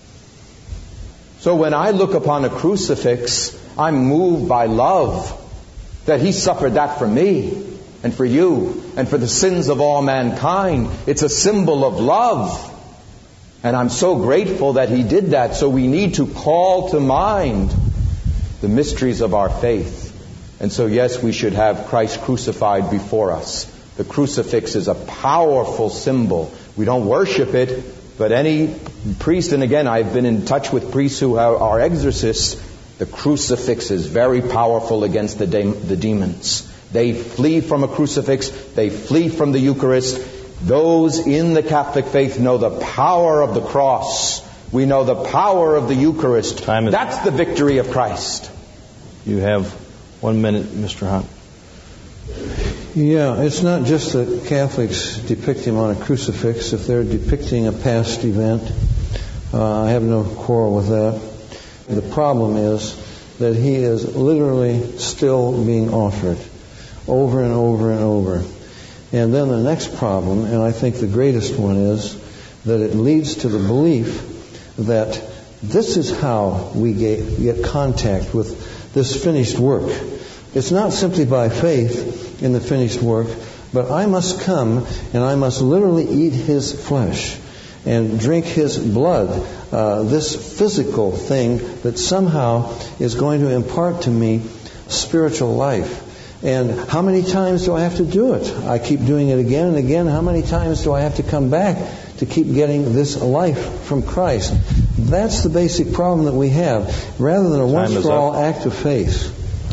So when I look upon a crucifix, I'm moved by love, that He suffered that for me and for you and for the sins of all mankind. It's a symbol of love. And I'm so grateful that He did that. So we need to call to mind the mysteries of our faith. And so, yes, we should have Christ crucified before us. The crucifix is a powerful symbol. We don't worship it, but any priest, and again, I've been in touch with priests who are exorcists, the crucifix is very powerful against the demons. They flee from a crucifix. They flee from the Eucharist. Those in the Catholic faith know the power of the cross. We know the power of the Eucharist. That's the victory of Christ.
You have 1 minute, Mr. Hunt.
Yeah, it's not just that Catholics depict Him on a crucifix. If they're depicting a past event, I have no quarrel with that. The problem is that He is literally still being offered over and over and over. And then the next problem, and I think the greatest one, is that it leads to the belief that this is how we get contact with this finished work. It's not simply by faith in the finished work, but I must come and I must literally eat His flesh and drink His blood, this physical thing that somehow is going to impart to me spiritual life. And how many times do I have to do it? I keep doing it again and again. How many times do I have to come back to keep getting this life from Christ? That's the basic problem that we have, rather than a once-for-all act of faith.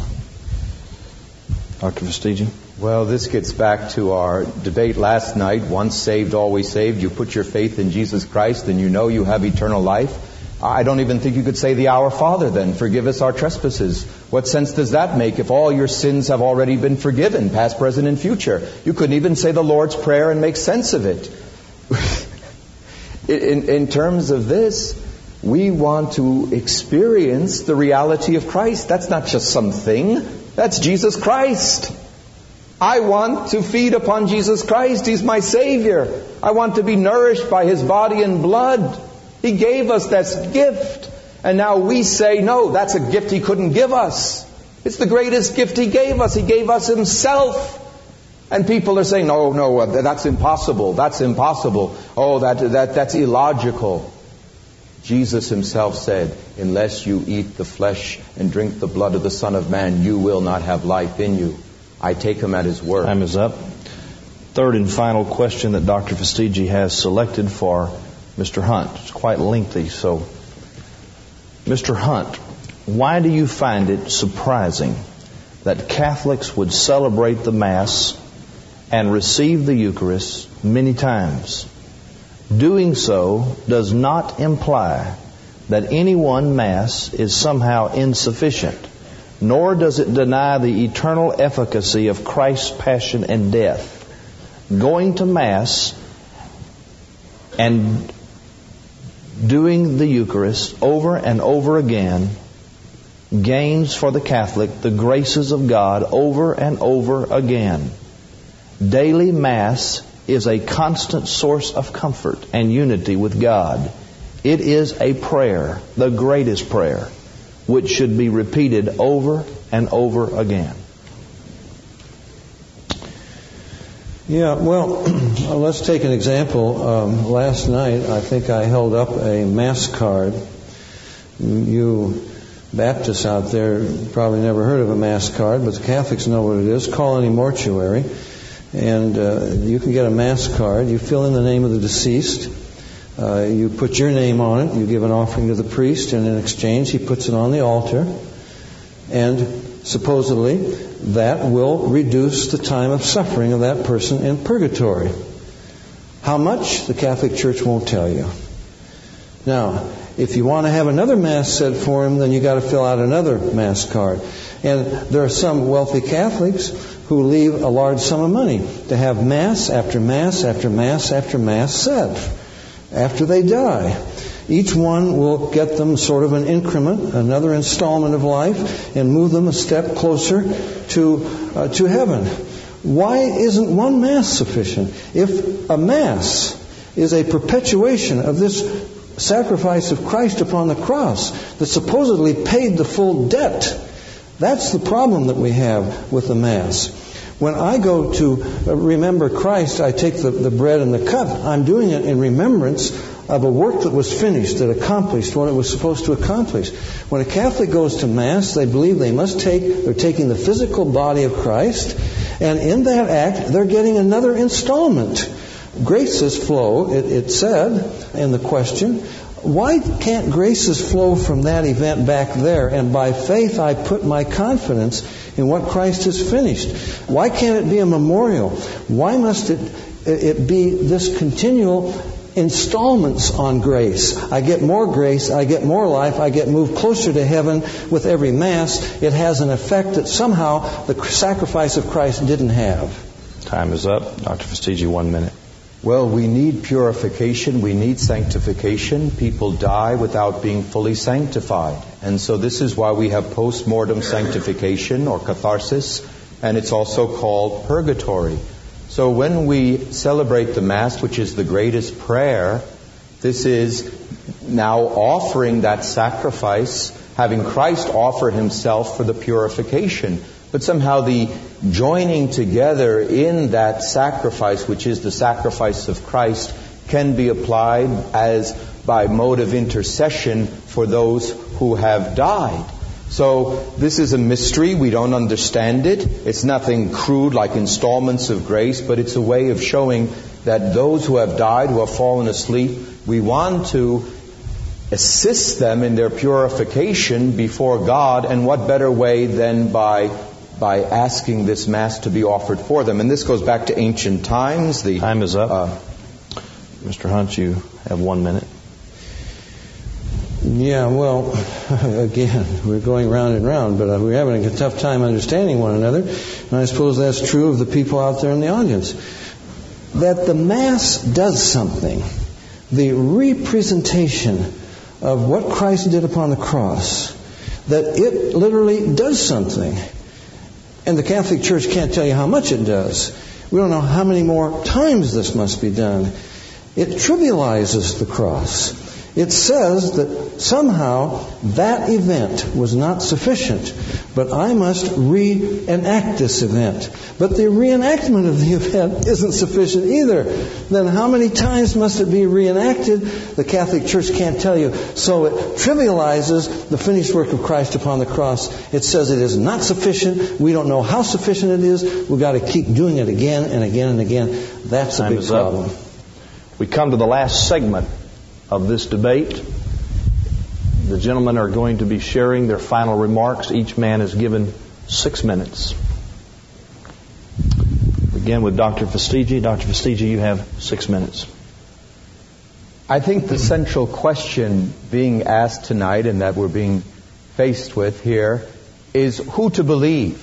Dr. Vestigi?
Well, this gets back to our debate last night. Once saved, always saved. You put your faith in Jesus Christ, and you know you have eternal life. I don't even think you could say the Our Father then. Forgive us our trespasses. What sense does that make if all your sins have already been forgiven, past, present, and future? You couldn't even say the Lord's Prayer and make sense of it. In terms of this, we want to experience the reality of Christ. That's not just something. That's Jesus Christ. I want to feed upon Jesus Christ. He's my Savior. I want to be nourished by His body and blood. He gave us that gift. And now we say, no, that's a gift He couldn't give us. It's the greatest gift He gave us. He gave us Himself. And people are saying, no, that's impossible. That's impossible. Oh, that's illogical. Jesus Himself said, unless you eat the flesh and drink the blood of the Son of Man, you will not have life in you. I take Him at His word.
Time is up. Third and final question that Dr. Vestigi has selected for Mr. Hunt. It's quite lengthy, so Mr. Hunt, why do you find it surprising that Catholics would celebrate the Mass and receive the Eucharist many times? Doing so does not imply that any one Mass is somehow insufficient, nor does it deny the eternal efficacy of Christ's passion and death. Going to Mass and doing the Eucharist over and over again gains for the Catholic the graces of God over and over again. Daily Mass is a constant source of comfort and unity with God. It is a prayer, the greatest prayer, which should be repeated over and over again.
Yeah, well, let's take an example. Last night, I think I held up a Mass card. You Baptists out there probably never heard of a Mass card, but the Catholics know what it is. Colony Mortuary. And you can get a Mass card. You fill in the name of the deceased. You put your name on it. You give an offering to the priest, and in exchange, he puts it on the altar. And supposedly, that will reduce the time of suffering of that person in purgatory. How much? The Catholic Church won't tell you. Now, if you want to have another Mass said for him, then you got to fill out another Mass card. And there are some wealthy Catholics who leave a large sum of money to have Mass after Mass after Mass after Mass said after they die. Each one will get them sort of an increment, another installment of life, and move them a step closer to heaven. Why isn't one Mass sufficient? If a Mass is a perpetuation of this sacrifice of Christ upon the cross that supposedly paid the full debt, that's the problem that we have with the Mass. When I go to remember Christ, I take the bread and the cup. I'm doing it in remembrance of a work that was finished, that accomplished what it was supposed to accomplish. When a Catholic goes to Mass, they believe they're taking the physical body of Christ, and in that act, they're getting another installment. Graces flow, it said in the question. Why can't graces flow from that event back there? And by faith, I put my confidence in what Christ has finished. Why can't it be a memorial? Why must it be this continual installments on grace? I get more grace, I get more life, I get moved closer to heaven with every Mass. It has an effect that somehow the sacrifice of Christ didn't have.
Time is up. Dr. Vestigi, 1 minute.
Well, we need purification. We need sanctification. People die without being fully sanctified. And so this is why we have post-mortem sanctification or catharsis, and it's also called purgatory. So when we celebrate the Mass, which is the greatest prayer, this is now offering that sacrifice, having Christ offer Himself for the purification. But somehow the joining together in that sacrifice, which is the sacrifice of Christ, can be applied as by mode of intercession for those who have died. So this is a mystery. We don't understand it. It's nothing crude like installments of grace, but it's a way of showing that those who have died, who have fallen asleep, we want to assist them in their purification before God, and what better way than by asking this Mass to be offered for them. And this goes back to ancient times. The
time is up. Mr. Hunt, you have 1 minute.
Yeah, well, again, we're going round and round, but we're having a tough time understanding one another. And I suppose that's true of the people out there in the audience. That the Mass does something. The representation of what Christ did upon the cross, that it literally does something. And the Catholic Church can't tell you how much it does. We don't know how many more times this must be done. It trivializes the cross. It says that somehow that event was not sufficient, but I must reenact this event. But the reenactment of the event isn't sufficient either. Then how many times must it be reenacted? The Catholic Church can't tell you. So it trivializes the finished work of Christ upon the cross. It says it is not sufficient. We don't know how sufficient it is. We've got to keep doing it again and again and again. That's a big problem.
We come to the last segment of this debate. The gentlemen are going to be sharing their final remarks. Each man is given 6 minutes. Begin with Dr. Fastiggi. Dr. Fastiggi, you have 6 minutes.
I think the central question being asked tonight and that we're being faced with here is who to believe.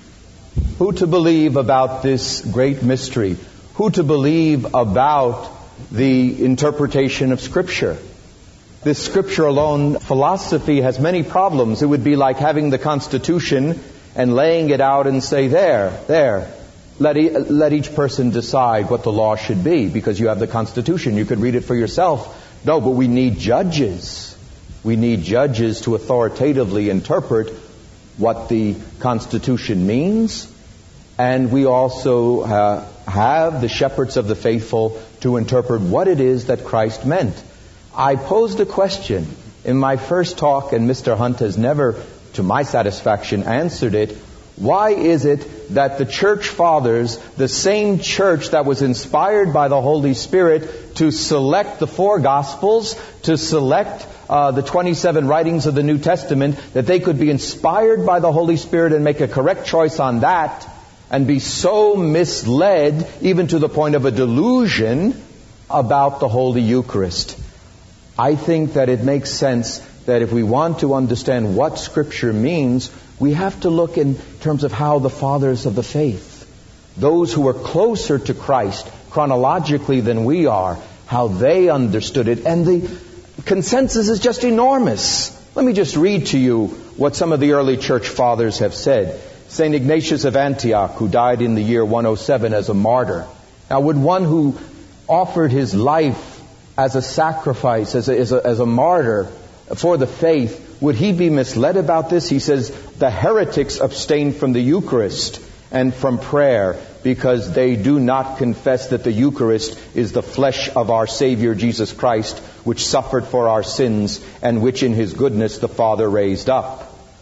Who to believe about this great mystery. Who to believe about the interpretation of Scripture. This Scripture alone philosophy has many problems. It would be like having the Constitution and laying it out and say, there. Let each person decide what the law should be because you have the Constitution. You could read it for yourself. No, but we need judges. We need judges to authoritatively interpret what the Constitution means. And we also have the shepherds of the faithful to interpret what it is that Christ meant. I posed a question in my first talk, and Mr. Hunt has never, to my satisfaction, answered it. Why is it that the Church Fathers, the same church that was inspired by the Holy Spirit to select the 4 Gospels, to select the 27 writings of the New Testament, that they could be inspired by the Holy Spirit and make a correct choice on that, and be so misled, even to the point of a delusion, about the Holy Eucharist? I think that it makes sense that if we want to understand what Scripture means, we have to look in terms of how the fathers of the faith, those who were closer to Christ chronologically than we are, how they understood it. And the consensus is just enormous. Let me just read to you what some of the early church fathers have said. St. Ignatius of Antioch, who died in the year 107 as a martyr. Now, would one who offered his life as a sacrifice, as a martyr for the faith, would he be misled about this? He says, the heretics abstain from the Eucharist and from prayer because they do not confess that the Eucharist is the flesh of our Savior Jesus Christ, which suffered for our sins and which in His goodness the Father raised up.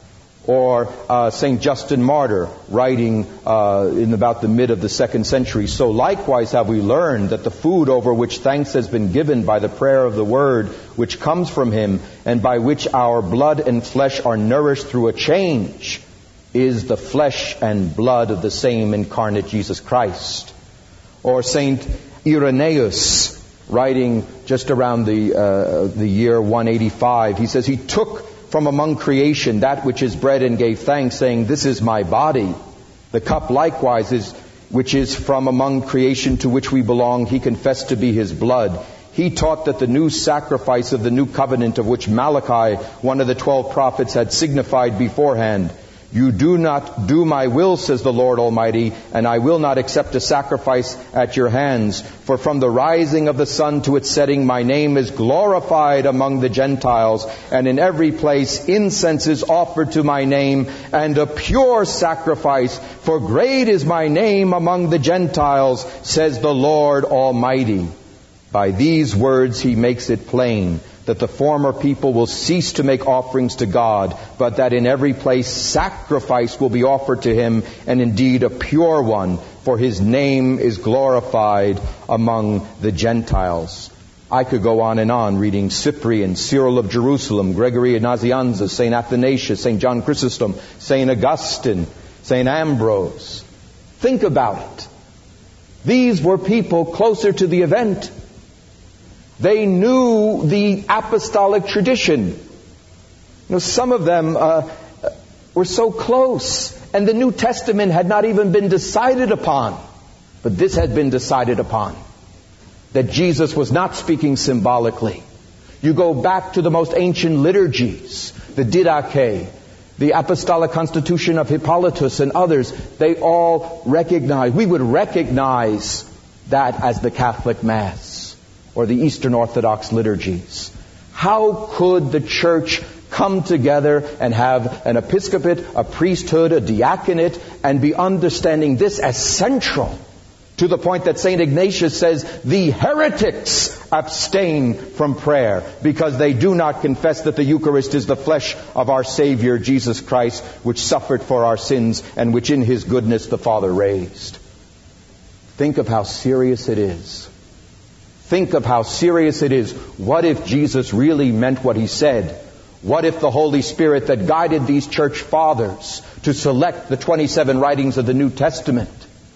Or St. Justin Martyr, writing in about the mid of the 2nd century, so likewise have we learned that the food over which thanks has been given by the prayer of the Word, which comes from Him, and by which our blood and flesh are nourished through a change, is the flesh and blood of the same incarnate Jesus Christ. Or St. Irenaeus, writing just around the year 185, he says, he took from among creation that which is bread and gave thanks, saying, this is my body. The cup likewise is, which is from among creation to which we belong, he confessed to be his blood. He taught that the new sacrifice of the new covenant, of which Malachi, one of the 12 prophets, had signified beforehand. You do not do my will, says the Lord Almighty, and I will not accept a sacrifice at your hands. For from the rising of the sun to its setting, my name is glorified among the Gentiles, and in every place incense is offered to my name, and a pure sacrifice. For great is my name among the Gentiles, says the Lord Almighty. By these words he makes it plain that the former people will cease to make offerings to God, but that in every place sacrifice will be offered to Him, and indeed a pure one, for His name is glorified among the Gentiles. I could go on reading Cyprian, Cyril of Jerusalem, Gregory of Nazianzus, St. Athanasius, St. John Chrysostom, St. Augustine, St. Ambrose. Think about it. These were people closer to the event. They knew the apostolic tradition. Some of them were so close, and the New Testament had not even been decided upon. But this had been decided upon, that Jesus was not speaking symbolically. You go back to the most ancient liturgies, the Didache, the Apostolic Constitution of Hippolytus and others, they all recognize, we would recognize that as the Catholic Mass or the Eastern Orthodox liturgies. How could the church come together and have an episcopate, a priesthood, a diaconate, and be understanding this as central, to the point that St. Ignatius says, the heretics abstain from prayer because they do not confess that the Eucharist is the flesh of our Savior, Jesus Christ, which suffered for our sins and which in His goodness the Father raised. Think of how serious it is. Think of how serious it is. What if Jesus really meant what He said? What if the Holy Spirit that guided these church fathers to select the 27 writings of the New Testament,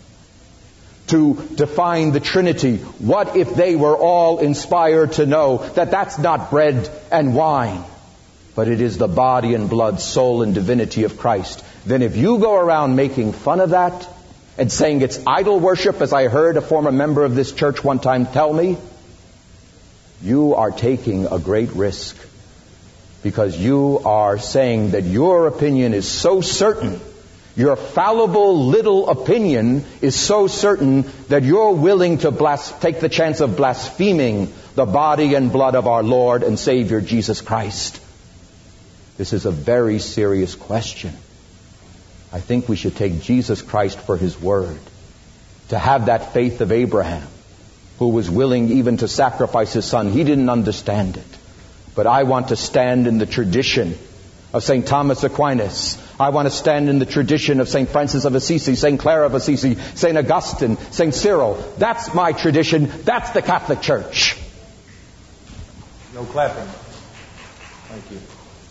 to define the Trinity, what if they were all inspired to know that that's not bread and wine, but it is the body and blood, soul and divinity of Christ? Then if you go around making fun of that and saying it's idol worship, as I heard a former member of this church one time tell me, you are taking a great risk, because you are saying that your opinion is so certain, your fallible little opinion is so certain, that you're willing to take the chance of blaspheming the body and blood of our Lord and Savior Jesus Christ. This is a very serious question. I think we should take Jesus Christ for His word, to have that faith of Abraham, who was willing even to sacrifice his son. He didn't understand it. But I want to stand in the tradition of St. Thomas Aquinas. I want to stand in the tradition of St. Francis of Assisi, St. Clare of Assisi, St. Augustine, St. Cyril. That's my tradition. That's the Catholic Church.
No clapping. Thank you.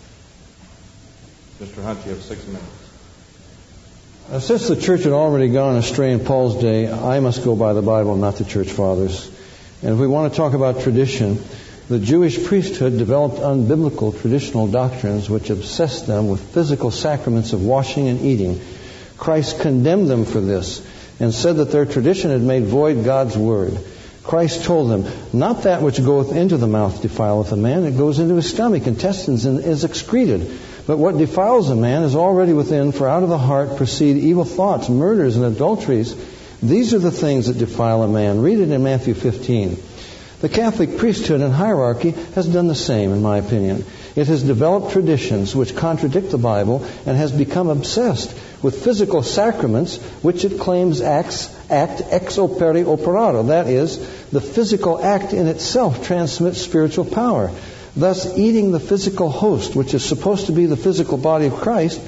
Mr. Hunt, you have 6 minutes.
Since the church had already gone astray in Paul's day, I must go by the Bible, not the church fathers. And if we want to talk about tradition, the Jewish priesthood developed unbiblical traditional doctrines which obsessed them with physical sacraments of washing and eating. Christ condemned them for this and said that their tradition had made void God's word. Christ told them, not that which goeth into the mouth defileth a man, it goes into his stomach, intestines, and is excreted. But what defiles a man is already within, for out of the heart proceed evil thoughts, murders, and adulteries. These are the things that defile a man. Read it in Matthew 15. The Catholic priesthood and hierarchy has done the same, in my opinion. It has developed traditions which contradict the Bible and has become obsessed with physical sacraments which it claims act ex opere operato. That is, the physical act in itself transmits spiritual power. Thus, eating the physical host, which is supposed to be the physical body of Christ,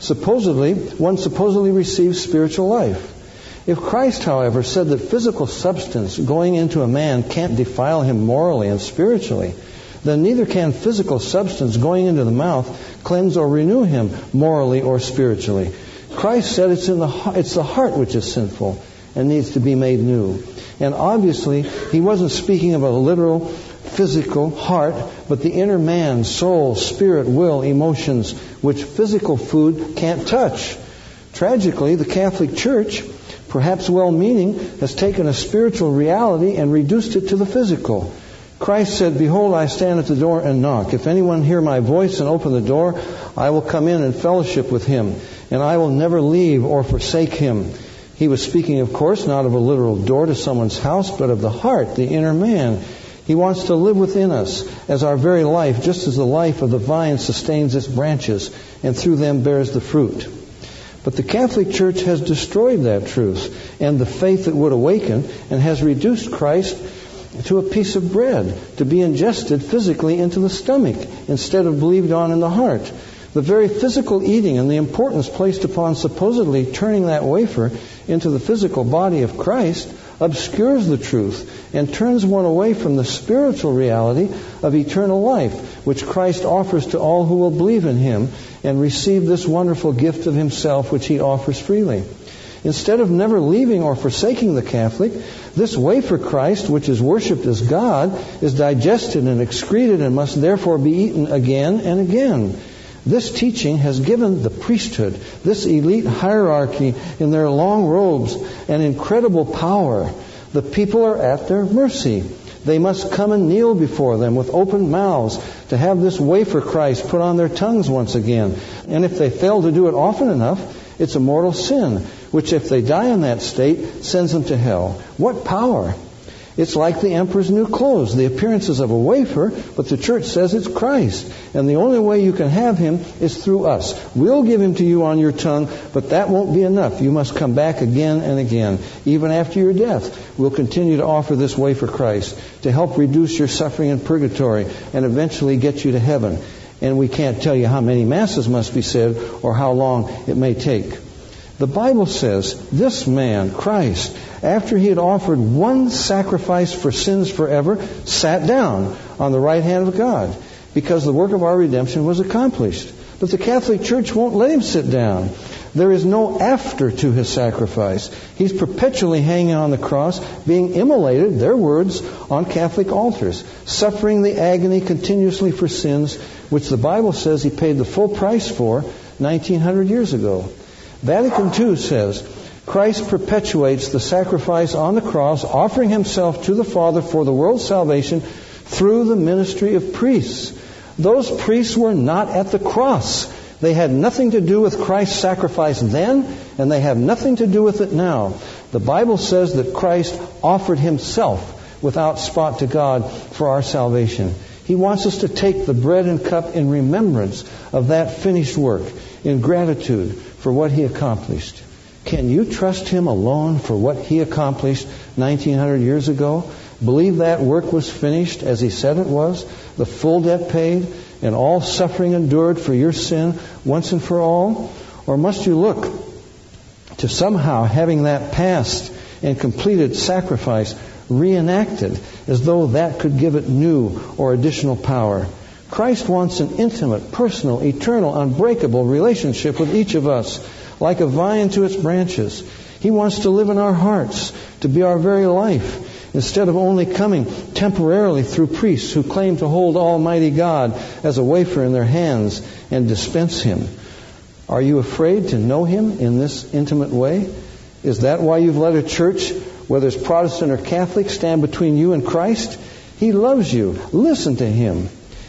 one supposedly receives spiritual life. If Christ, however, said that physical substance going into a man can't defile him morally and spiritually, then neither can physical substance going into the mouth cleanse or renew him morally or spiritually. Christ said it's the heart which is sinful and needs to be made new. And obviously, He wasn't speaking of a literal physical heart, but the inner man, soul, spirit, will, emotions, which physical food can't touch. Tragically, the Catholic Church, perhaps well-meaning, has taken a spiritual reality and reduced it to the physical. Christ said, "Behold, I stand at the door and knock. If anyone hear my voice and open the door, I will come in and fellowship with him, and I will never leave or forsake him." He was speaking, of course, not of a literal door to someone's house, but of the heart, the inner man. He wants to live within us as our very life, just as the life of the vine sustains its branches and through them bears the fruit. But the Catholic Church has destroyed that truth and the faith that would awaken, and has reduced Christ to a piece of bread to be ingested physically into the stomach instead of believed on in the heart. The very physical eating and the importance placed upon supposedly turning that wafer into the physical body of Christ obscures the truth and turns one away from the spiritual reality of eternal life, which Christ offers to all who will believe in Him and receive this wonderful gift of Himself which He offers freely. Instead of never leaving or forsaking the Catholic, this wafer Christ, which is worshipped as God, is digested and excreted and must therefore be eaten again and again. This teaching has given the priesthood, this elite hierarchy in their long robes, an incredible power. The people are at their mercy. They must come and kneel before them with open mouths to have this wafer Christ put on their tongues once again. And if they fail to do it often enough, it's a mortal sin, which if they die in that state, sends them to hell. What power! It's like the emperor's new clothes, the appearances of a wafer, but the church says it's Christ. And the only way you can have Him is through us. We'll give Him to you on your tongue, but that won't be enough. You must come back again and again. Even after your death, we'll continue to offer this wafer Christ to help reduce your suffering in purgatory and eventually get you to heaven. And we can't tell you how many masses must be said or how long it may take. The Bible says this man, Christ, after He had offered one sacrifice for sins forever, sat down on the right hand of God because the work of our redemption was accomplished. But the Catholic Church won't let Him sit down. There is no after to His sacrifice. He's perpetually hanging on the cross, being immolated, their words, on Catholic altars, suffering the agony continuously for sins, which the Bible says He paid the full price for 1900 years ago. Vatican II says, Christ perpetuates the sacrifice on the cross, offering Himself to the Father for the world's salvation through the ministry of priests. Those priests were not at the cross. They had nothing to do with Christ's sacrifice then, and they have nothing to do with it now. The Bible says that Christ offered Himself without spot to God for our salvation. He wants us to take the bread and cup in remembrance of that finished work, in gratitude for what He accomplished. Can you trust Him alone for what He accomplished 1900 years ago? Believe that work was finished as He said it was, the full debt paid, and all suffering endured for your sin once and for all? Or must you look to somehow having that past and completed sacrifice reenacted as though that could give it new or additional power? Christ wants an intimate, personal, eternal, unbreakable relationship with each of us, like a vine to its branches. He wants to live in our hearts, to be our very life, instead of only coming temporarily through priests who claim to hold Almighty God as a wafer in their hands and dispense Him. Are you afraid to know Him in this intimate way? Is that why you've let a church, whether it's Protestant or Catholic, stand between you and Christ? He loves you. Listen to Him.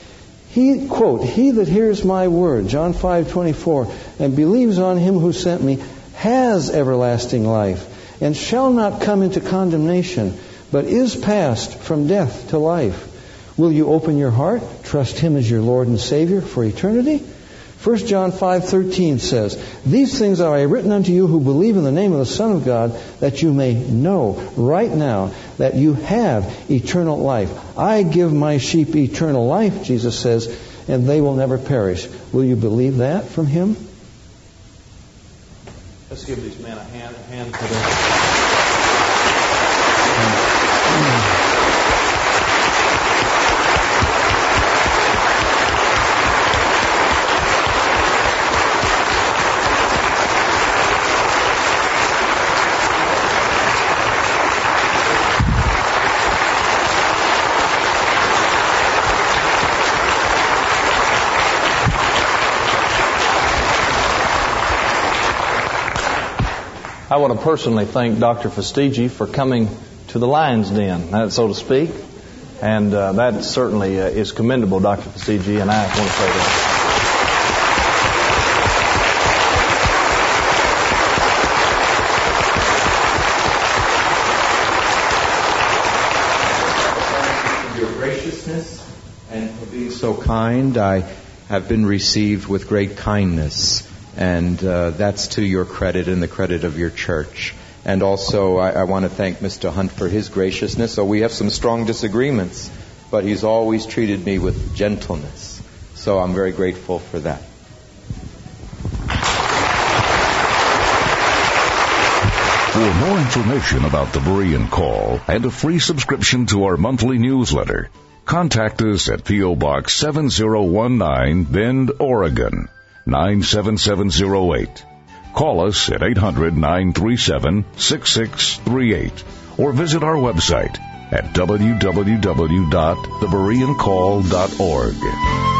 He, quote, "He that hears my word," John 5:24, "and believes on Him who sent me, has everlasting life, and shall not come into condemnation, but is passed from death to life." Will you open your heart, trust Him as your Lord and Savior for eternity? 1 John 5:13 says, "These things have I written unto you who believe in the name of the Son of God, that you may know right now that you have eternal life. I give my sheep eternal life," Jesus says, "and they will never perish." Will you believe that from Him?
Let's give these men a hand for their... I want to personally thank Dr. Fastiggi for coming to the lion's den, so to speak. And that certainly is commendable, Dr. Fastiggi, and I want to say that.
For your graciousness and for being so kind. I have been received with great kindness. And that's to your credit and the credit of your church. And also, I want to thank Mr. Hunt for his graciousness. So we have some strong disagreements, but he's always treated me with gentleness. So I'm very grateful for that.
For more information about the Berean Call and a free subscription to our monthly newsletter, contact us at P.O. Box 7019, Bend, Oregon, 97708. Call us at 800-937-6638 or visit our website at www.thebereancall.org.